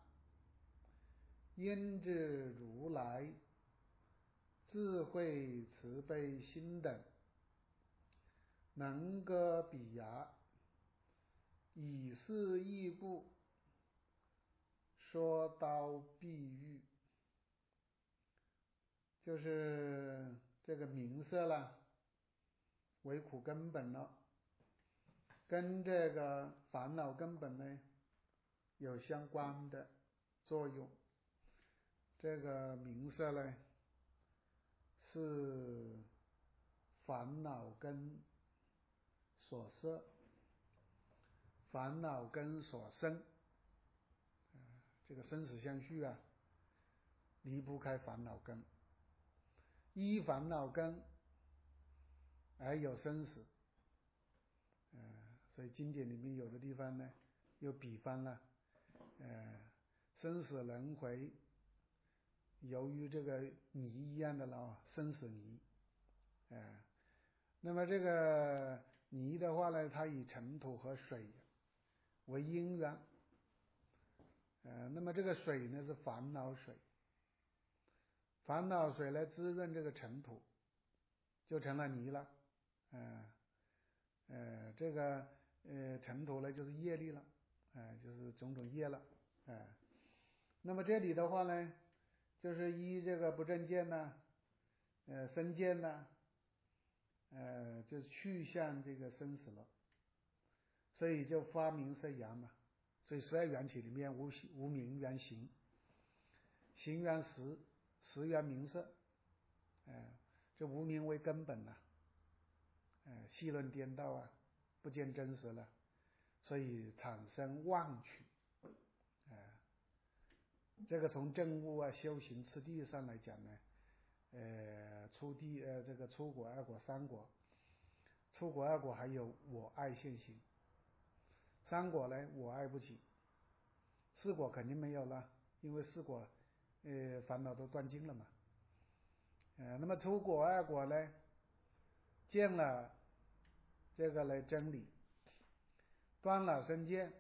因之如来智慧慈悲心等，能割彼雅，以是义故，说刀必喻，就是这个名色了，为苦根本了，跟这个烦恼根本呢有相关的作用。这个名色呢是烦恼根所摄，烦恼根所生，这个生死相续啊，离不开烦恼根，依烦恼根而有生死，呃，所以经典里面有的地方呢又比方了，呃，生死轮回由于这个泥一样的了，生死泥，呃，那么这个泥的话呢，它以尘土和水为因缘，呃，那么这个水呢是烦恼水，烦恼水来滋润这个尘土，就成了泥了，呃呃，这个呃尘土呢就是业力了，呃，就是种种业了，呃，那么这里的话呢，就是依这个不正见呐，呃，身见呐，呃，就去向这个生死了，所以就发明色缘嘛。所以十二缘起里面无无明缘行，行缘识，识缘名色，呃，这无明为根本呐、啊， 戏论颠倒啊，不见真实了，所以产生妄取。呃、这个从证悟啊、修行、次第上来讲呢，呃，初地呃，这个初果、二果、三果，初果、二果还有我爱现行，三果呢，我爱不起，四果肯定没有了，因为四果，呃，烦恼都断尽了嘛。呃，那么初果、二果呢，见了这个来真理，断了身见，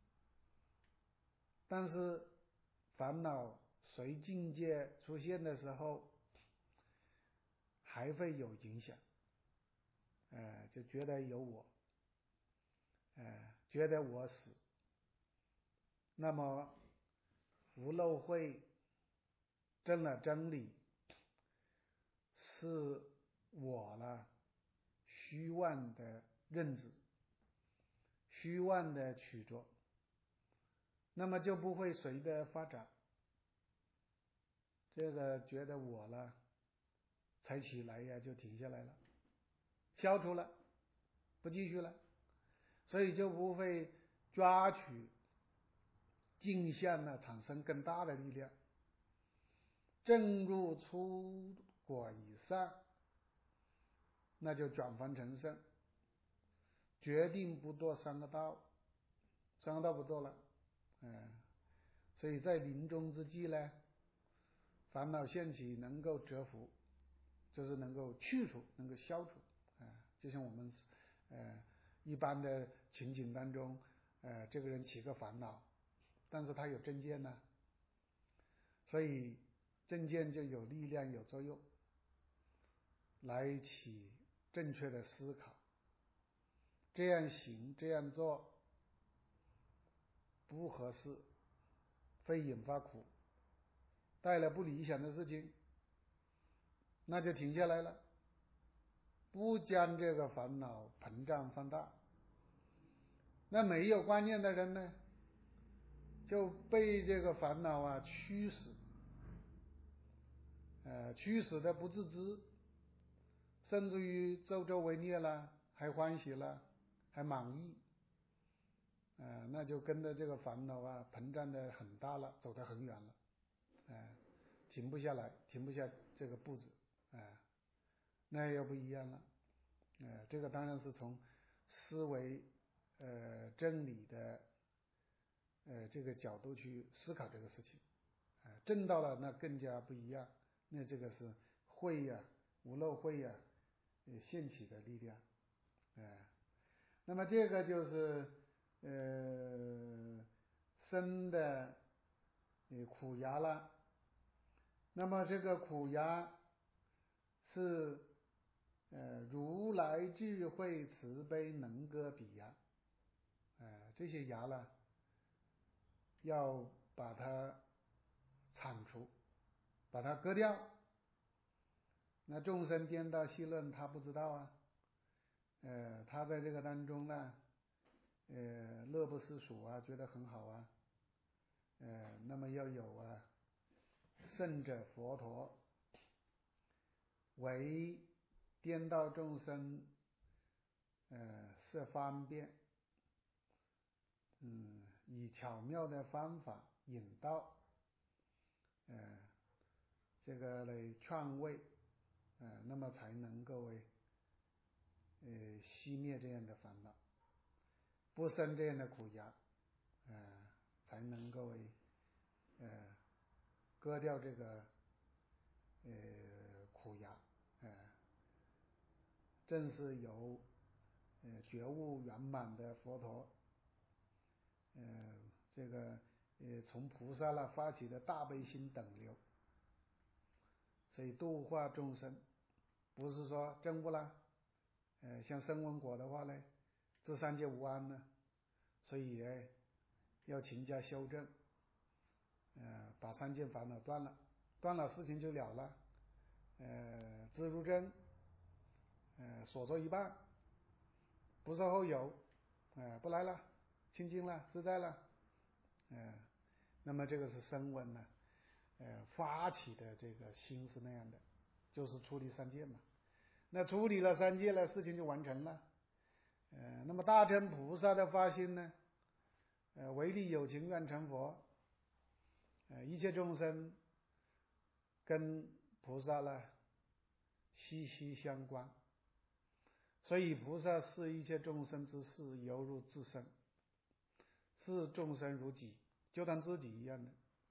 但是烦恼随境界出现的时候，还会有影响，呃，就觉得有我，呃，觉得我死，那么无漏慧证了真理，是我了虚妄的认知，虚妄的取着，那么就不会随着发展，这个觉得我了才起来呀，就停下来了，消除了，不继续了，所以就不会抓取镜像呢，产生更大的力量。正入初果以上，那就转凡成圣，决定不堕三个道，三个道不堕了，嗯，所以在临终之际呢，烦恼现起能够折伏，就是能够去除，能够消除，啊，就像我们呃一般的情景当中，呃，这个人起个烦恼，但是他有正见呢，所以正见就有力量有作用，来起正确的思考，这样行这样做不合适，会引发苦，带来不理想的事情，那就停下来了，不将这个烦恼膨胀放大。那没有观念的人呢，就被这个烦恼啊驱使，呃，驱使的不自知，甚至于周周为孽了，还欢喜了，还满意，呃，那就跟着这个烦恼啊膨胀的很大了，走得很远了，呃，停不下来，停不下这个步子，呃，那又不一样了，呃，这个当然是从思维呃真理的呃这个角度去思考这个事情，啊、呃，证到了那更加不一样，那这个是慧呀、啊、无漏慧呀、啊、呃现起的力量，呃，那么这个就是呃生的呃苦牙了，那么这个苦牙是呃如来智慧慈悲能割彼牙，呃这些牙呢要把它铲除，把它割掉。那众生颠倒戏论他不知道啊，呃他在这个当中呢呃乐不思蜀啊，觉得很好啊，呃那么要有啊圣者佛陀为颠倒众生呃设方便，嗯，以巧妙的方法引导，呃，这个来劝慰，呃，那么才能够为呃熄灭这样的烦恼，不生这样的苦牙，呃，才能够为呃割掉这个呃苦牙，呃，正是由呃觉悟圆满的佛陀，呃，这个呃从菩萨了发起的大悲心等流，所以度化众生，不是说证悟了，呃，像声闻果的话呢，这三界无安呢，所以呢要勤加修正，呃，把三界烦恼断了，断了事情就了了，呃，自入真，呃，所作一半，不受后有，呃，不来了，清净了，自在了，呃，那么这个是声闻呢，呃，发起的这个心是那样的，就是出离三界嘛。 那处理了三界了，事情就完成了。呃，那么大乘菩萨的发心呢，呃，唯利有情愿成佛，呃，一切众生跟菩萨呢息息相关，所以菩萨视一切众生之事犹如自身，视众生如己，就当自己一样的。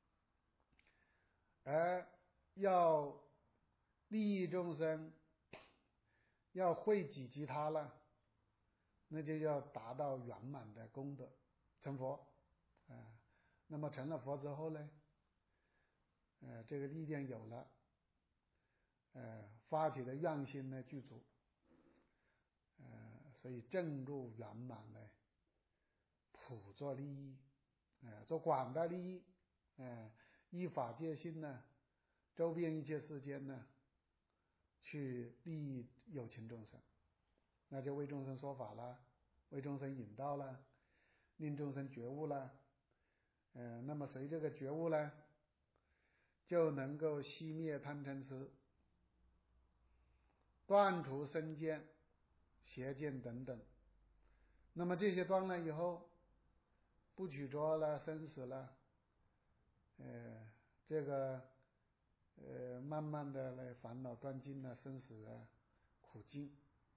而要利益众生，要惠己及他了，那就要达到圆满的功德，成佛啊。那么成了佛之后呢，呃，这个力量有了，呃，发起的愿心呢具足，呃，所以正入圆满呢，普作利益，呃，做广大利益，呃，依法界性呢，周边一切世间呢，去利益有情众生，那就为众生说法了，为众生引导了，令众生觉悟了，呃，那么随这个觉悟呢，就能够熄灭贪嗔痴，断除身见、邪见等等。那么这些断了以后，不取着了生死了，呃，这个呃，慢慢的来烦恼断尽了，生死的苦尽，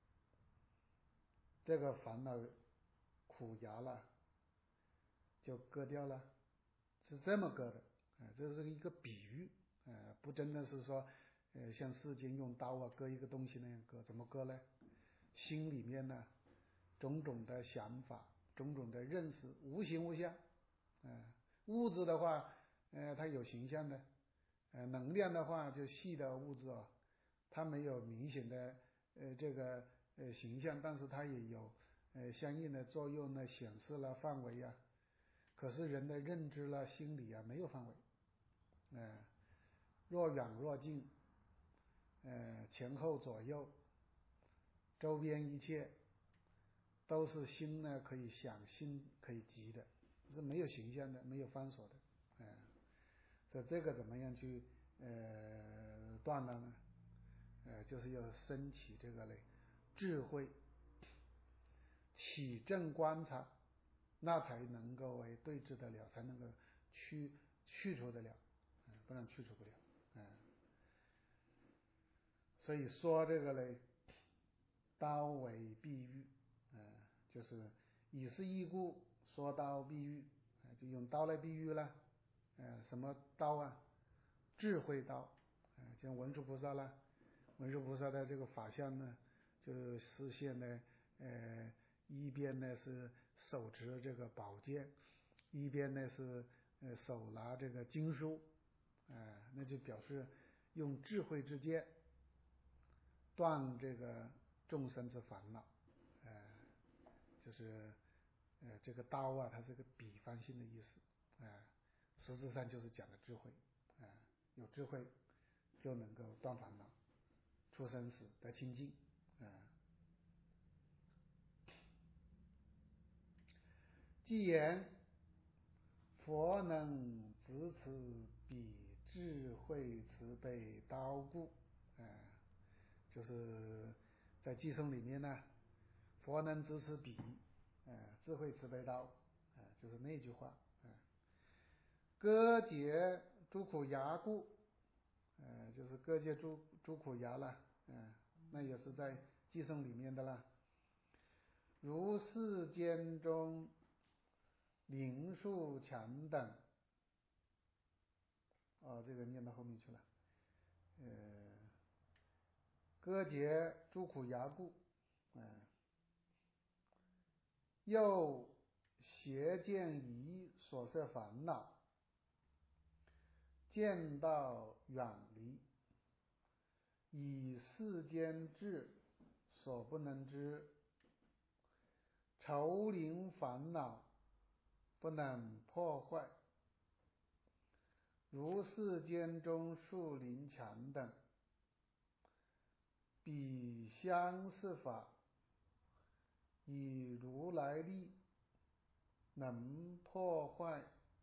这个烦恼苦牙了就割掉了，是这么割的，呃，这是一个比喻，呃，不真的是说，呃，像世间用刀啊割一个东西那样割，怎么割呢？心里面呢，种种的想法，种种的认识，无形无相，呃，物质的话，呃，它有形象的，呃，能量的话就细的物质啊，它没有明显的呃这个呃形象，但是它也有呃相应的作用呢，显示了范围啊。可是人的认知了、心理啊没有范围，呃，若远若近，呃，前后左右，周边一切都是心呢可以想、心可以及的，是没有形象的，没有方所的，呃，所以这个怎么样去呃断了呢？呃，就是要升起这个嘞智慧，起正观察，那才能够为对治得了，才能够去去除得了，嗯，不然去除不了，嗯。所以说这个嘞，刀为比喻，嗯，就是以是义故，说刀比喻，就用刀来比喻了，呃，什么刀啊？智慧刀，呃，像文殊菩萨啦，文殊菩萨的这个法相呢，就实现呢，呃，一边呢是手持这个宝剑，一边呢是呃手拿这个经书，呃，那就表示用智慧之剑断这个众生之烦恼，呃，就是呃这个刀啊，它是个比方性的意思，呃，实质上就是讲的智慧，呃，有智慧就能够断烦恼，出生死得清净，呃。既言佛能执此彼智慧慈悲刀故，呃，就是在偈颂里面呢，佛能执此彼，呃，智慧慈悲刀，呃，就是那句话，呃，割解诸苦牙故，呃，就是割解诸诸苦牙了，呃，那也是在偈颂里面的啦。如世间中灵树强等，哦，这个念到后面去了，呃，割解诸苦牙故，呃，又邪见疑所摄烦恼，见道远离，以世间智所不能知，愁灵烦恼不能破坏，如世间中树林强等，彼相是法，以如来力能破坏，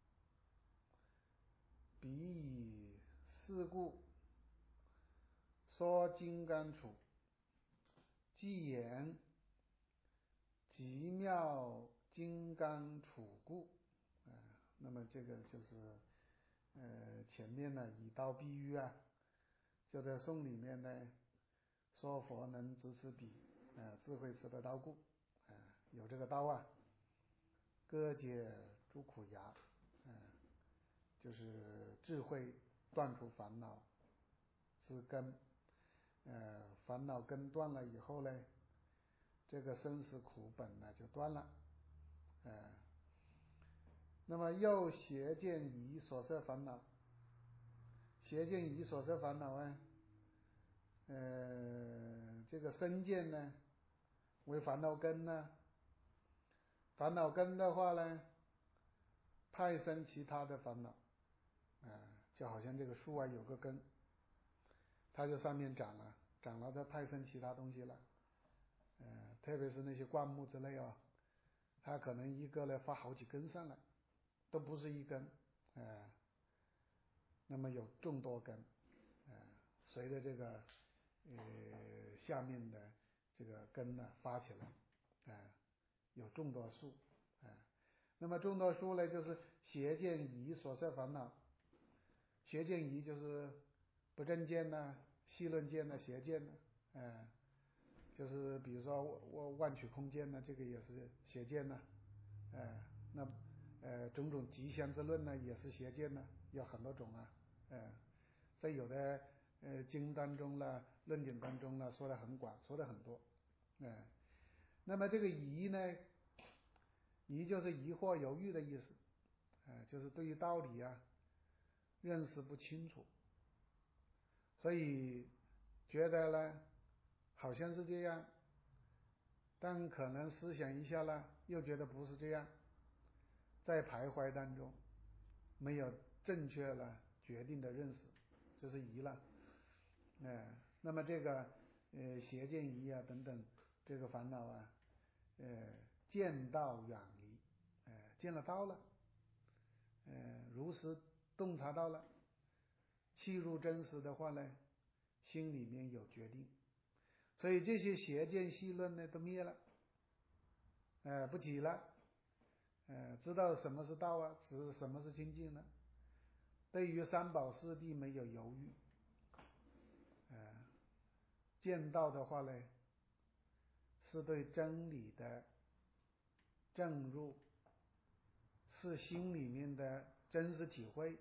彼以是故说金刚杵， 既言极妙金刚处故，呃，那么这个就是呃前面呢以刀比喻啊，就在颂里面呢说佛能执此笔，呃，智慧持得刀故，呃，有这个刀啊，割解诸苦牙，呃，就是智慧断除烦恼之根，呃，烦恼根断了以后呢，这个生死苦本呢就断了，呃，那么又邪见疑所摄烦恼，邪见疑所摄烦恼啊，呃，这个身见呢为烦恼根呢，烦恼根的话呢，派生其他的烦恼，啊、呃，就好像这个树啊有个根，它就上面长了，长了它派生其他东西了，呃，特别是那些灌木之类啊，它可能一个呢发好几根上来，都不是一根，呃，那么有众多根，呃，随着这个呃下面的这个根呢发起来，呃，有众多树，呃，那么众多树呢，就是邪见疑所摄烦恼，邪见疑就是不正见呐、戏论见呐、邪见呐，呃，就是比如说我万取空间呢，这个也是邪见呐，呃，那呃种种吉祥之论呢，也是邪见呐，有很多种啊，呃，在有的呃经当中啦、论点当中啦，说的很广，说的很多，呃，那么这个疑呢，疑就是疑惑、犹豫的意思，呃，就是对于道理啊认识不清楚，所以觉得呢好像是这样，但可能思想一下呢，又觉得不是这样，在徘徊当中没有正确了决定的认识，就是疑了，呃，那么这个呃邪见疑啊等等这个烦恼啊，呃见道远离，呃见了道了，呃如实洞察到了，契入真实的话呢，心里面有决定，所以这些邪见戏论呢都灭了，呃不起了，呃知道什么是道啊，知什么是清净呢，对于三宝四谛没有犹豫，呃见道的话呢是对真理的正入，是心里面的真实体会，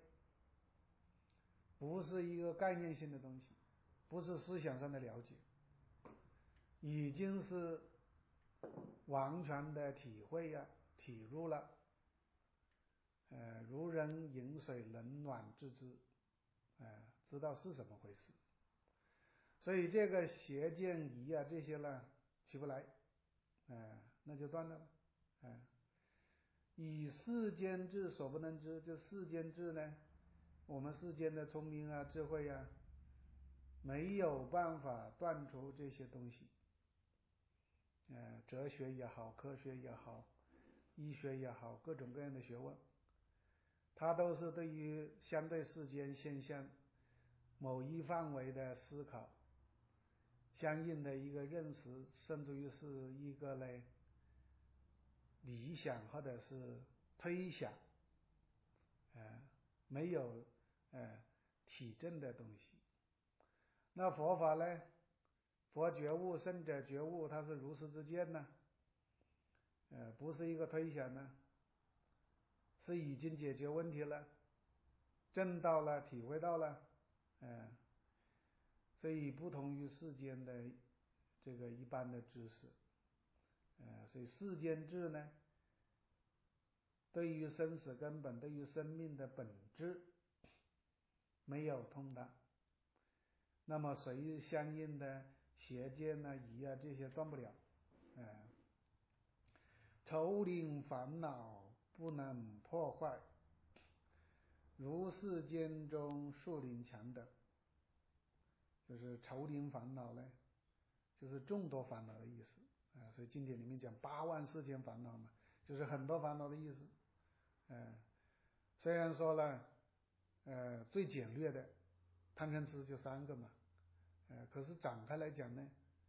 不是一个概念性的东西，不是思想上的了解，已经是完全的体会呀、啊、体入了，呃，如人饮水冷暖自知，呃，知道是什么回事，所以这个邪见疑啊这些呢起不来，呃，那就断了，呃，以世间智所不能知，这世间智呢，我们世间的聪明啊智慧啊没有办法断除这些东西，呃，哲学也好，科学也好，医学也好，各种各样的学问，它都是对于相对世间现象某一范围的思考，相应的一个认识，甚至于是一个嘞理想或者是推想，呃，没有呃体证的东西。那佛法呢？佛觉悟，圣者觉悟，它是如实之见呢，呃，不是一个推想呢，是已经解决问题了，证到了，体会到了，呃，所以不同于世间的这个一般的知识，呃，所以世间智呢，对于生死根本，对于生命的本质没有通达，那么随相应的邪见啊、疑啊这些断不了，呃，愁领烦恼不能破坏，如世间中树林墙等，就是愁领烦恼呢，就是众多烦恼的意思，呃，所以经典里面讲八万世间烦恼嘛，就是很多烦恼的意思，呃，虽然说呢，呃，最简略的贪嗔痴就三个嘛，呃，可是展开来讲呢，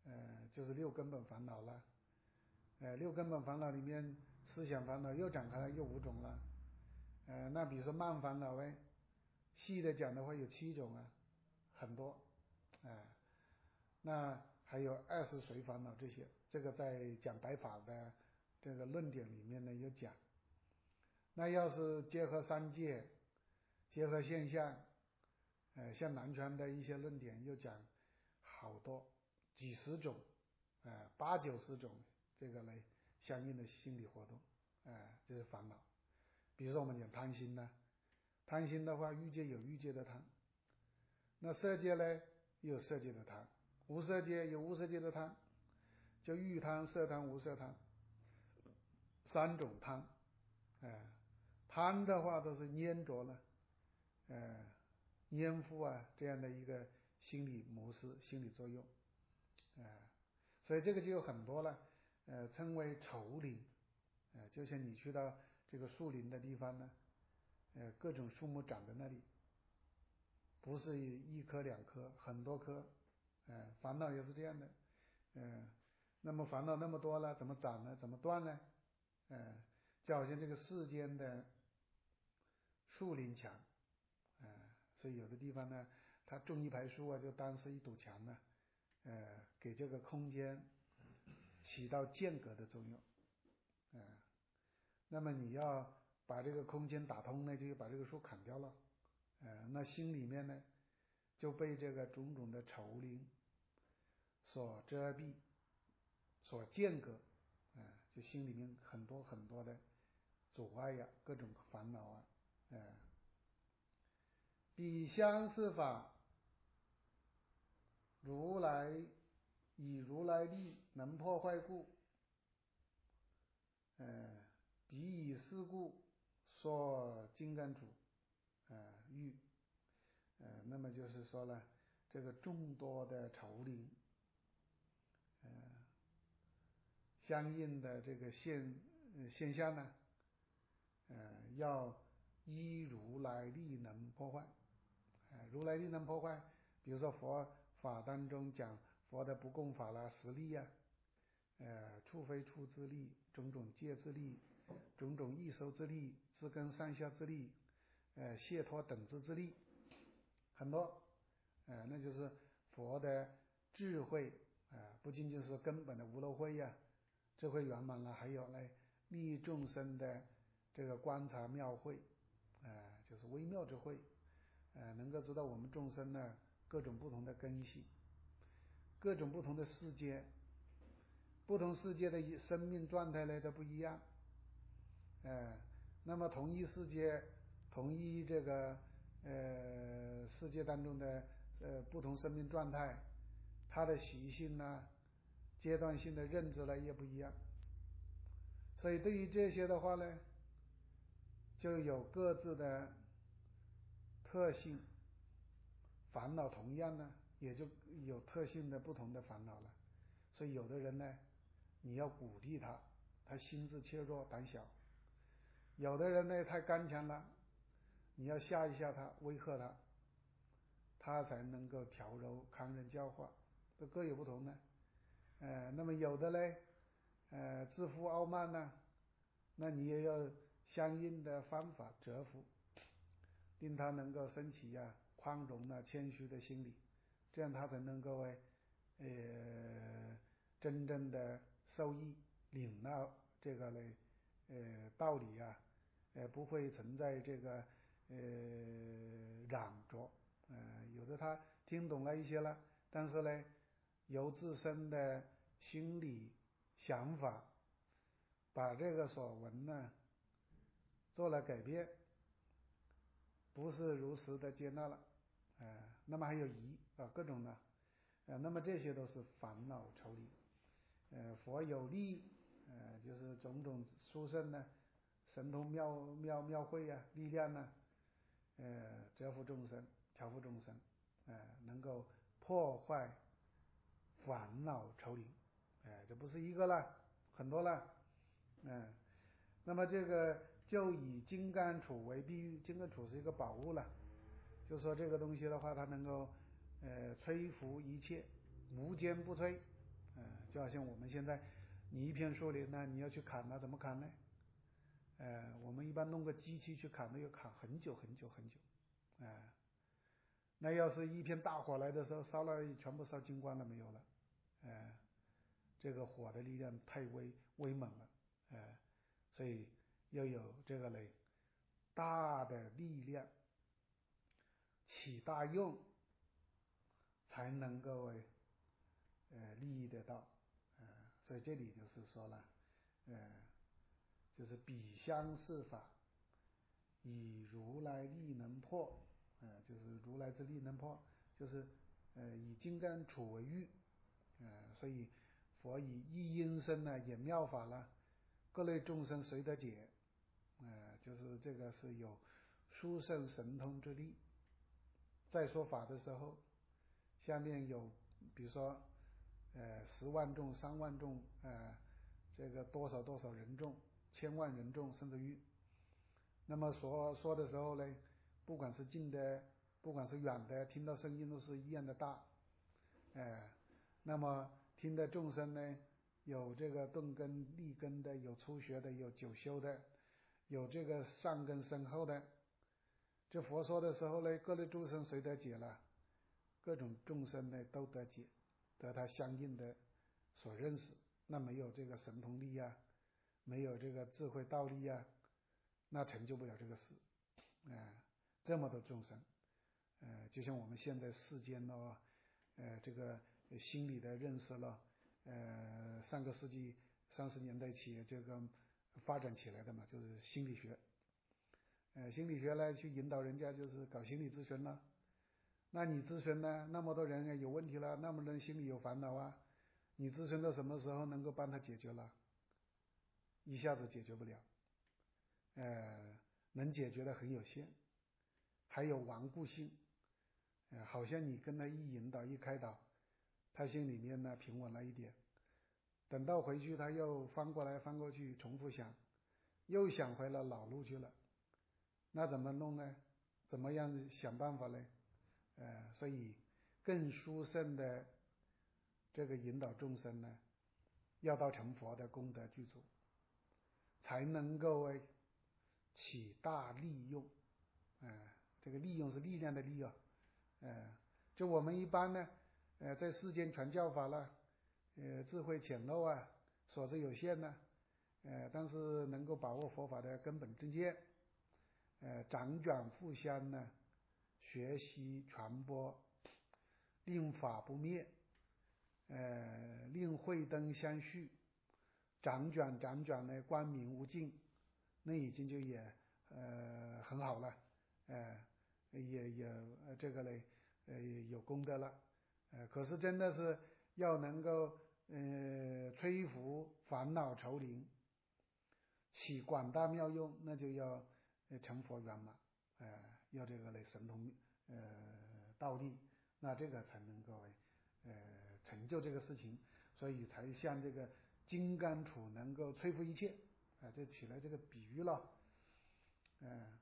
呃，就是六根本烦恼了。呃，六根本烦恼里面，思想烦恼又展开了又五种了。呃，那比如说慢烦恼哎，细的讲的话有七种啊，很多。哎、呃，那还有二十随烦恼这些，这个在讲白法的这个论点里面呢有讲。那要是结合三界，结合现象，呃，像南传的一些论点又讲好多几十种，呃，八九十种这个来相应的心理活动，呃，这是烦恼。比如说我们讲贪心呢，贪心的话，欲界有欲界的贪，那色界呢又有色界的贪，无色界有无色界的贪，就欲贪、色贪、无色贪三种贪。呃，贪的话都是粘着了，呃，粘附啊这样的一个心理模式、心理作用，呃，所以这个就有很多了，呃，称为丛林，呃，就像你去到这个树林的地方呢，呃，各种树木长在那里，不是一棵两棵，很多棵，呃，烦恼也是这样的，呃，那么烦恼那么多了，怎么长呢？怎么断呢？呃，就好像这个世间的树林墙，呃，所以有的地方呢，它种一排树啊，就当是一堵墙呢，呃，给这个空间起到间隔的作用，呃，那么你要把这个空间打通呢，就把这个树砍掉了，呃，那心里面呢就被这个种种的丛林所遮蔽、所间隔，呃，就心里面很多很多的阻碍呀，各种烦恼啊，呃，彼相是法，如来以如来力能破坏故，呃，彼以是故说金刚杵，呃，喻，呃，那么就是说呢，这个众多的丛林，呃，相应的这个现呃现象呢，呃，要依如来力能破坏，呃，如来力能破坏，比如说佛法当中讲佛的不共法啦、实力呀、啊，呃，处非处之力，种种戒之力，种种易收之力，知根上下之力，呃，解脱等之之力，很多，呃，那就是佛的智慧，呃，不仅仅是根本的无漏慧呀、啊，智慧圆满了，还有呢利益众生的这个观察妙慧，呃，就是微妙之慧，呃，能够知道我们众生呢各种不同的根系，各种不同的世界，不同世界的生命状态呢都不一样，呃，那么同一世界，同一这个呃世界当中的呃不同生命状态，它的习性呢，阶段性的认知呢也不一样，所以对于这些的话呢，就有各自的特性，烦恼同样呢，也就有特性的不同的烦恼了。所以有的人呢，你要鼓励他，他心智怯弱胆小；有的人呢太刚强了，你要吓一吓他，威吓他，他才能够调柔康忍教化，都各有不同的。呃，那么有的嘞，呃，自负傲慢呢，那你也要相应的方法折服，令他能够升起呀、啊、宽容啊谦虚的心理，这样他才能够哎呃真正的受益，领到这个嘞呃道理啊，呃不会存在这个呃染着，呃有的他听懂了一些了，但是呢由自身的心理想法把这个所闻呢做了改变，不是如实的接纳了，呃，那么还有疑啊各种呢，呃，那么这些都是烦恼丛林，呃，佛有力，呃，就是种种殊胜呢，神通妙妙妙慧啊，力量呢，呃，折服众生，调伏众生，呃，能够破坏烦恼丛林，哎，这不是一个了，很多了，嗯、呃，那么这个就以金刚杵为比喻，金刚杵是一个宝物了，就说这个东西的话，它能够呃摧伏一切，无坚不摧， 就好像我们现在，你一片树林呢，你要去砍它，怎么砍呢？呃，我们一般弄个机器去砍，都要砍很久很久很久，哎、呃，那要是一片大火来的时候，烧了全部烧精光了，没有了，哎、呃，这个火的力量太威威猛了，哎、呃，所以要有这个嘞大的力量起大用，才能够呃利益得到，呃，所以这里就是说了，呃，就是彼相是法，以如来力能破，呃，就是如来之力能破，就是呃以金刚杵为喻，呃，所以佛以一音声呢演妙法了，各类众生随得解，呃，就是这个是有殊胜神通之力。在说法的时候，下面有比如说呃十万众、三万众，呃这个多少多少人众、千万人众，甚至于，那么说说的时候呢，不管是近的，不管是远的，听到声音都是一样的大，呃，那么听的众生呢，有这个顿根、利根的，有初学的，有久修的，有这个善根深厚的。这佛说的时候呢，各类众生随得解了，各种众生呢都得解，得他相应的所认识。那没有这个神通力啊，没有这个智慧道力啊，那成就不了这个事。呃、这么多众生，呃，就像我们现在世间呢，呃，这个心理的认识了，呃，上个世纪三十年代起这个发展起来的嘛，就是心理学。呃，心理学呢，去引导人家就是搞心理咨询了。那你咨询呢，那么多人有问题了，那么多人心里有烦恼啊，你咨询到什么时候能够帮他解决了？一下子解决不了，呃，能解决的很有限，还有顽固性，呃，好像你跟他一引导一开导，他心里面呢平稳了一点，等到回去他又翻过来翻过去重复想，又想回了老路去了。那怎么弄呢？怎么样想办法呢？呃，所以更殊胜的这个引导众生呢，要到成佛的功德具足，才能够起大利用。呃，这个利用是力量的利啊。呃，就我们一般呢，呃，在世间传教法了，呃，智慧浅陋啊，所知有限呢，呃，但是能够把握佛法的根本正见。呃，辗转互相呢，学习传播，令法不灭，呃，令慧灯相续，辗转辗转呢，光明无尽，那已经就也呃很好了，呃，也也这个嘞，呃有功德了，呃，可是真的是要能够呃摧伏烦恼愁灵，起广大妙用，那就要成佛圆满，呃，要这个嘞神通呃道力，那这个才能够呃成就这个事情，所以才像这个金刚杵能够摧伏一切，啊、呃，这起来这个比喻了，嗯、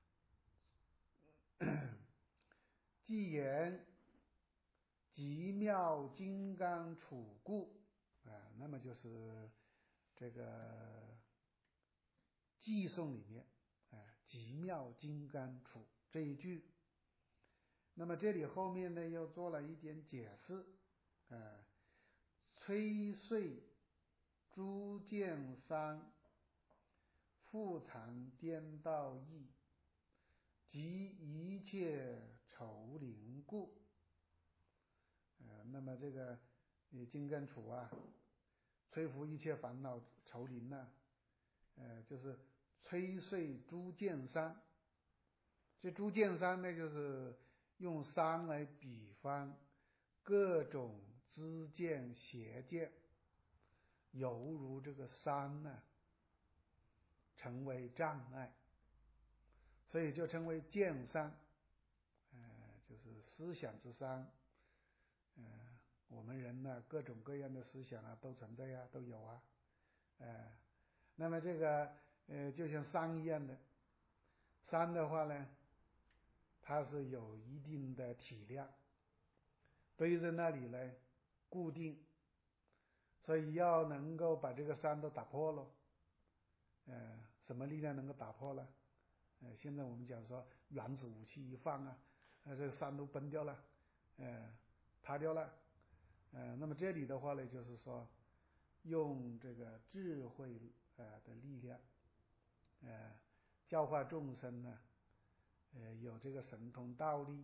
呃，既言极妙金刚杵故，啊、呃，那么就是这个偈颂里面，哎、呃，极妙金刚杵这一句，那么这里后面呢又做了一点解释，呃，摧碎诸见山，复常颠倒意，即一切愁灵故。呃，那么这个呃金刚杵啊，摧伏一切烦恼愁灵呢、啊，呃，就是摧碎诸见山。这诸见山呢，就是用山来比方各种知见邪见，犹如这个山呢，成为障碍，所以就称为见山，呃，就是思想之山。呃，我们人呢，各种各样的思想啊，都存在啊，都有啊，呃，那么这个呃，就像山一样的，山的话呢，它是有一定的体量，堆在那里呢，固定， 所以要能够把这个山都打破了。呃，什么力量能够打破了？呃，现在我们讲说原子武器一放啊，呃，这个山都崩掉了，呃，塌掉了。呃，那么这里的话呢，就是说用这个智慧呃的力量，呃，教化众生呢，呃，有这个神通道力，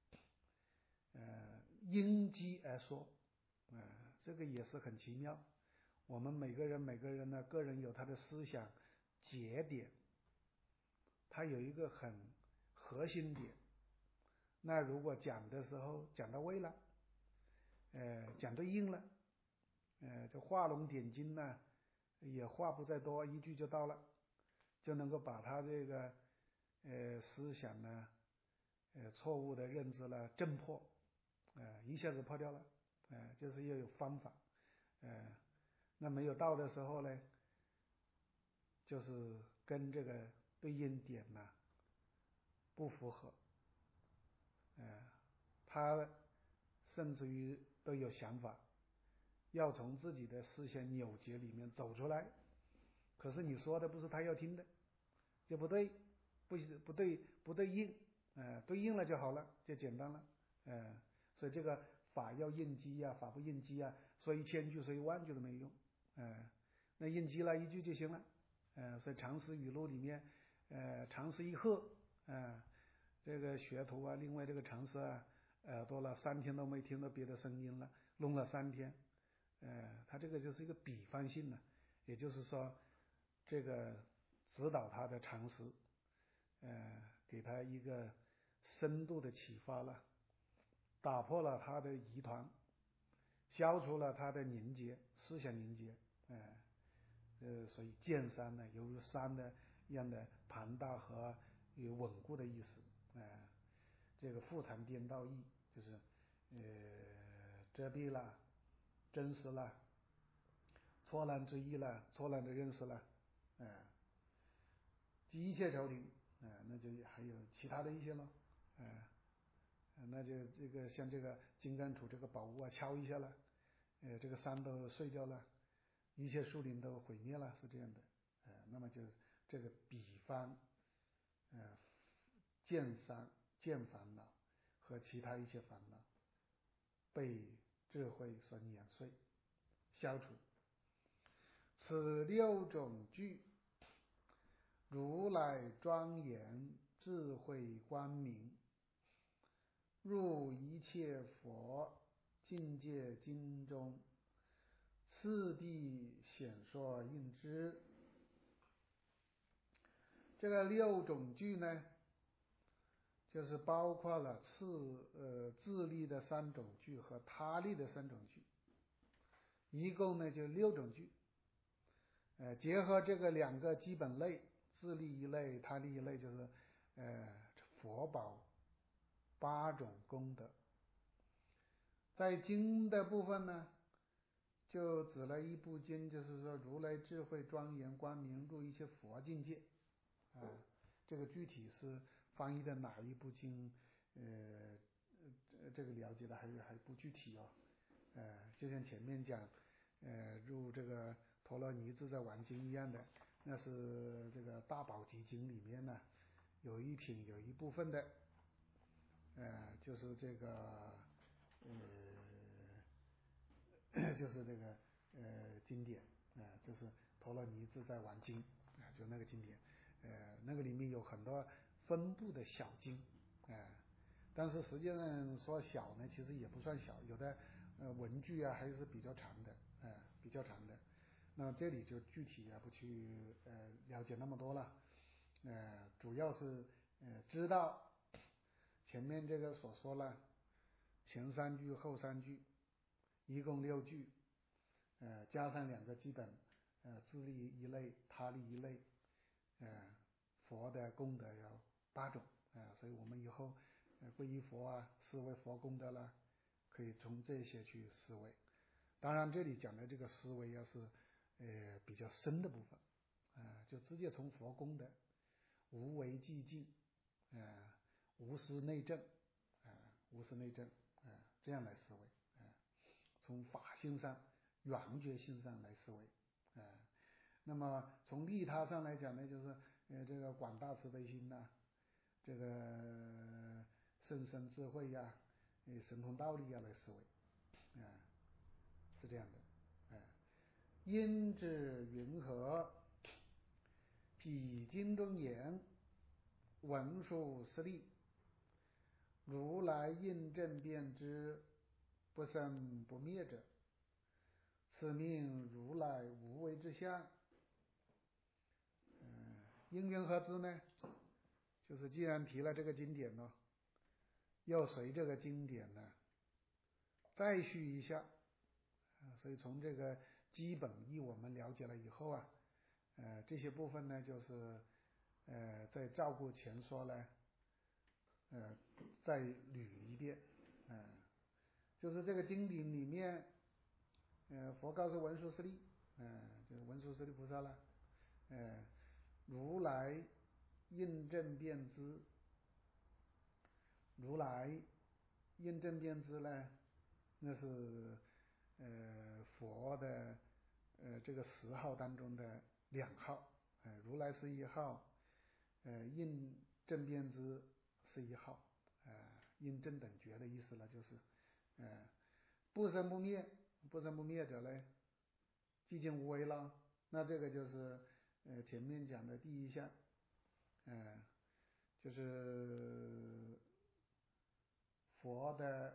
呃，因机而说，呃，这个也是很奇妙。我们每个人每个人呢，个人有他的思想节点，他有一个很核心点。那如果讲的时候讲到位了，呃，讲对应了，呃，这画龙点睛呢，也话不再多，一句就到了，就能够把他这个呃思想呢，呃错误的认知了震破，呃一下子破掉了，呃就是要有方法，呃那没有到的时候呢，就是跟这个对应点呢不符合，呃他甚至于都有想法，要从自己的思想扭结里面走出来，可是你说的不是他要听的，就不对，不不对不对应，呃，对应了就好了，就简单了，呃，所以这个法要应机呀、啊，法不应机啊，说一千句说一万句都没用，呃，那应机了一句就行了，呃，所以常识语录里面，呃，常识一喝，呃，这个学徒啊，另外这个常识啊，耳朵了三天都没听到别的声音了，弄了三天，呃，他这个就是一个比方性的，也就是说，这个指导他的常识，呃，给他一个深度的启发了，打破了他的疑团，消除了他的凝结，思想凝结，呃，呃，所以见山呢，犹如山的一样的庞大和有稳固的意思，呃，这个复禅颠倒义就是呃遮蔽了，真实了，错乱之意了，错乱的认识了，呃，即一切朝廷，呃，那就还有其他的一些了，呃，那就这个像这个金刚杵这个宝物啊，敲一下了，呃，这个山都碎掉了，一切树林都毁灭了，是这样的，呃，那么就这个比方，呃，见山见烦恼和其他一些烦恼被智慧所碾碎消除，此六种具，如来庄严智慧光明，入一切佛境界经中，次第显说应知。这个六种具呢，就是包括了次呃自力的三种具和他力的三种具，一共呢就六种具。呃，结合这个两个基本类，自力一类，他力一类，就是呃佛宝八种功德。在经的部分呢，就指了一部经，就是说如来智慧庄严光明入一切佛境界啊。这个具体是翻译的哪一部经，呃，这个了解的还还不具体哦。呃，就像前面讲，呃，入这个陀罗尼自在王经一样的，那是这个大宝积经里面呢，有一品有一部分的，呃，就是这个，呃，就是这个呃经典，呃，就是陀罗尼自在王经啊、呃，就那个经典，呃，那个里面有很多分布的小经，啊、呃，但是实际上说小呢，其实也不算小，有的呃文句啊还是比较长的，呃，比较长的。那这里就具体啊不去呃了解那么多了，呃，主要是呃知道前面这个所说了，前三句后三句，一共六句，呃，加上两个基本，呃，自力一类，他力一类，呃，佛的功德有八种，啊、呃，所以我们以后呃皈依佛啊，思维佛功德啦，可以从这些去思维。当然，这里讲的这个思维要是呃比较深的部分，啊、呃，就直接从佛功德无为寂静，啊、呃，无私内证，啊、呃，无私内证，啊、呃，这样来思维，啊、呃，从法性上圆觉性上来思维，啊、呃，那么从利他上来讲呢，就是呃这个广大慈悲心呐、啊，这个甚深智慧呀、啊，呃神通道力啊来思维，啊、呃，是这样的，哎、呃，因之云何？彼经中言，文殊师利，如来应正遍知，不生不灭者，此名如来无为之相。嗯，因缘何知呢？就是既然提了这个经典呢，要随这个经典呢再续一下。所以从这个基本义我们了解了以后啊，呃，这些部分呢，就是呃，在照顾前说呢，呃，再捋一遍，嗯、呃，就是这个经典里面，呃，佛告诉文殊师利，嗯、呃，就是文殊师利菩萨了，呃，如来应正遍知，如来应正遍知呢，那是呃佛的呃这个十号当中的两号，呃，如来是一号，呃，应正遍知是一号，呃，应正等觉的意思了，就是，呃，不生不灭，不生不灭者呢，寂静无为了，那这个就是呃前面讲的第一项，呃，就是佛的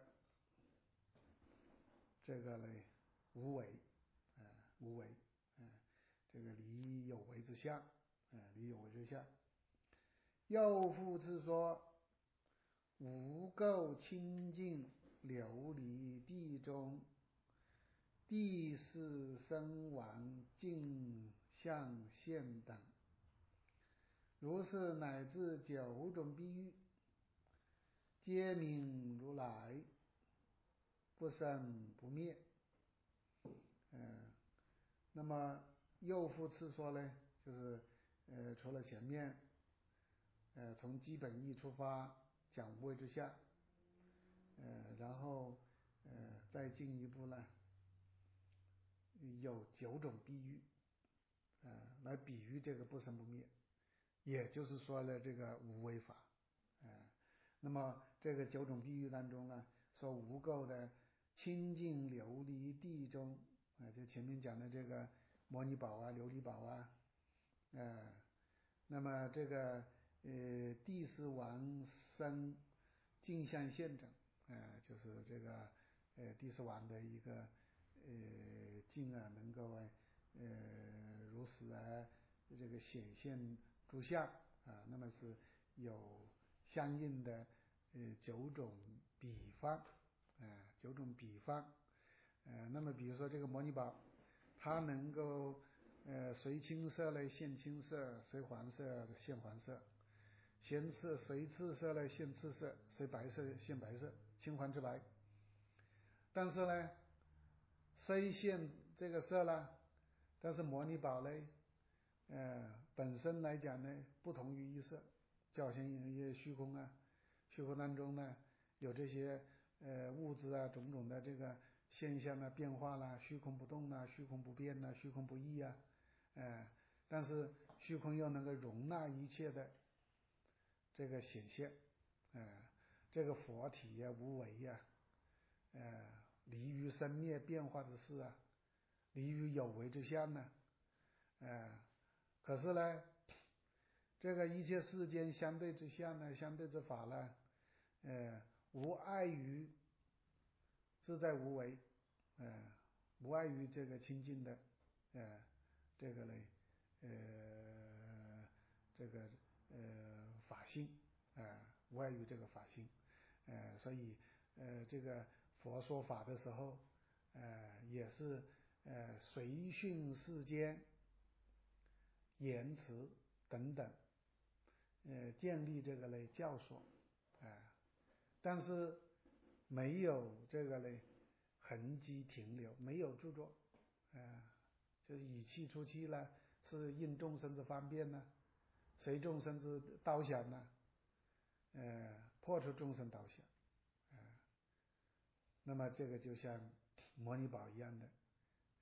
这个呢无为，呃，无为，呃，这个离有为之相，呃，离有为之相。又复次说，无垢清净琉璃地中，地势生王镜相现等，如是乃至九种比喻，皆名如来不生不灭。嗯，那么又复次说呢，就是呃，除了前面呃从基本义出发讲无为之相，呃，然后呃再进一步呢，有九种比喻，呃，来比喻这个不生不灭，也就是说了这个无为法，呃，那么这个九种比喻当中呢，说无垢的清净琉璃地中，啊、呃，就前面讲的这个摩尼宝啊、琉璃宝啊，呃，那么这个呃地势王生镜像现整，呃，就是这个呃地势王的一个呃镜啊，能够呃如实啊这个显现诸相啊，那么是有相应的呃九种比方，啊、呃、九种比方，呃，那么比如说这个摩尼宝，它能够呃随青色来现青色，随黄色现黄色，现赤随赤色来现赤色，随白色现白色，青黄之白。但是呢，虽现这个色了，但是摩尼宝呢，呃，本身来讲呢，不同于一色，就好像一些虚空啊，虚空当中呢，有这些呃物质啊，种种的这个现象啊，变化啦，虚空不动啊，虚空不变啊，虚空不异啊，呃，但是虚空又能够容纳一切的这个显现，呃，这个佛体呀、啊，无为呀、啊，呃，离于生灭变化之事啊，离于有为之相呢、啊，呃，可是呢，这个一切世间相对之相呢，相对之法呢，呃，无碍于自在无为，呃，无碍于这个清净的，呃，这个呢，呃，这个呃法性，啊、呃，无碍于这个法性，呃，所以呃，这个佛说法的时候，呃，也是呃随训世间言辞等等，呃，建立这个嘞教所，啊、呃，但是没有这个嘞痕迹停留，没有著作，啊、呃，就是以气出气呢，是应众生之方便呢，随众生之导想呢，呃，破除众生导想，啊、呃，那么这个就像摩尼宝一样的，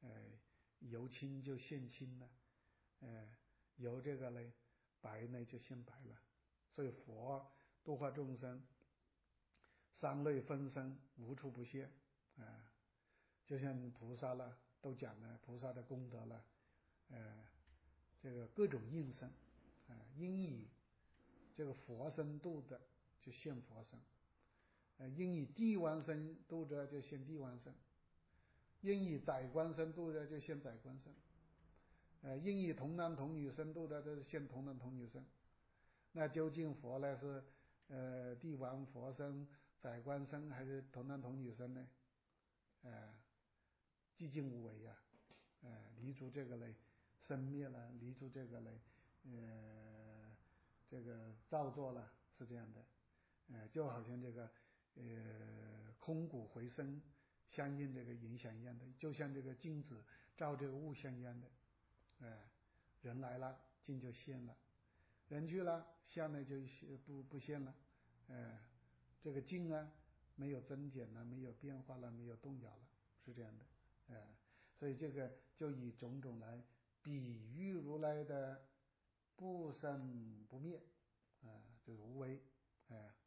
呃，由清就现清了，呃，由这个呢白呢就现白了。所以佛度化众生，三类分身无处不现啊、呃，就像菩萨了，都讲了菩萨的功德了，呃，这个各种应身啊、呃，应以这个佛身度的就现佛身，呃，应以地王身度者就现地王身，应以宰官身度的就现宰官身，呃，应以童男童女身度的就现童男童女身。那究竟佛呢是呃地王佛身、宰官身还是童男童女身呢？呃，寂静无为呀、啊，呃，离除这个嘞生灭了，离除这个嘞呃这个造作了，是这样的，呃，就好像这个呃空谷回声相应这个影响一样的，就像这个镜子照这个物象一样的，呃，人来了，镜就现了。人去了，相呢就不不现了，呃，这个境啊没有增减了，没有变化了，没有动摇了，是这样的，呃，所以这个就以种种来比喻如来的不生不灭，啊、呃，就是无为，哎、呃，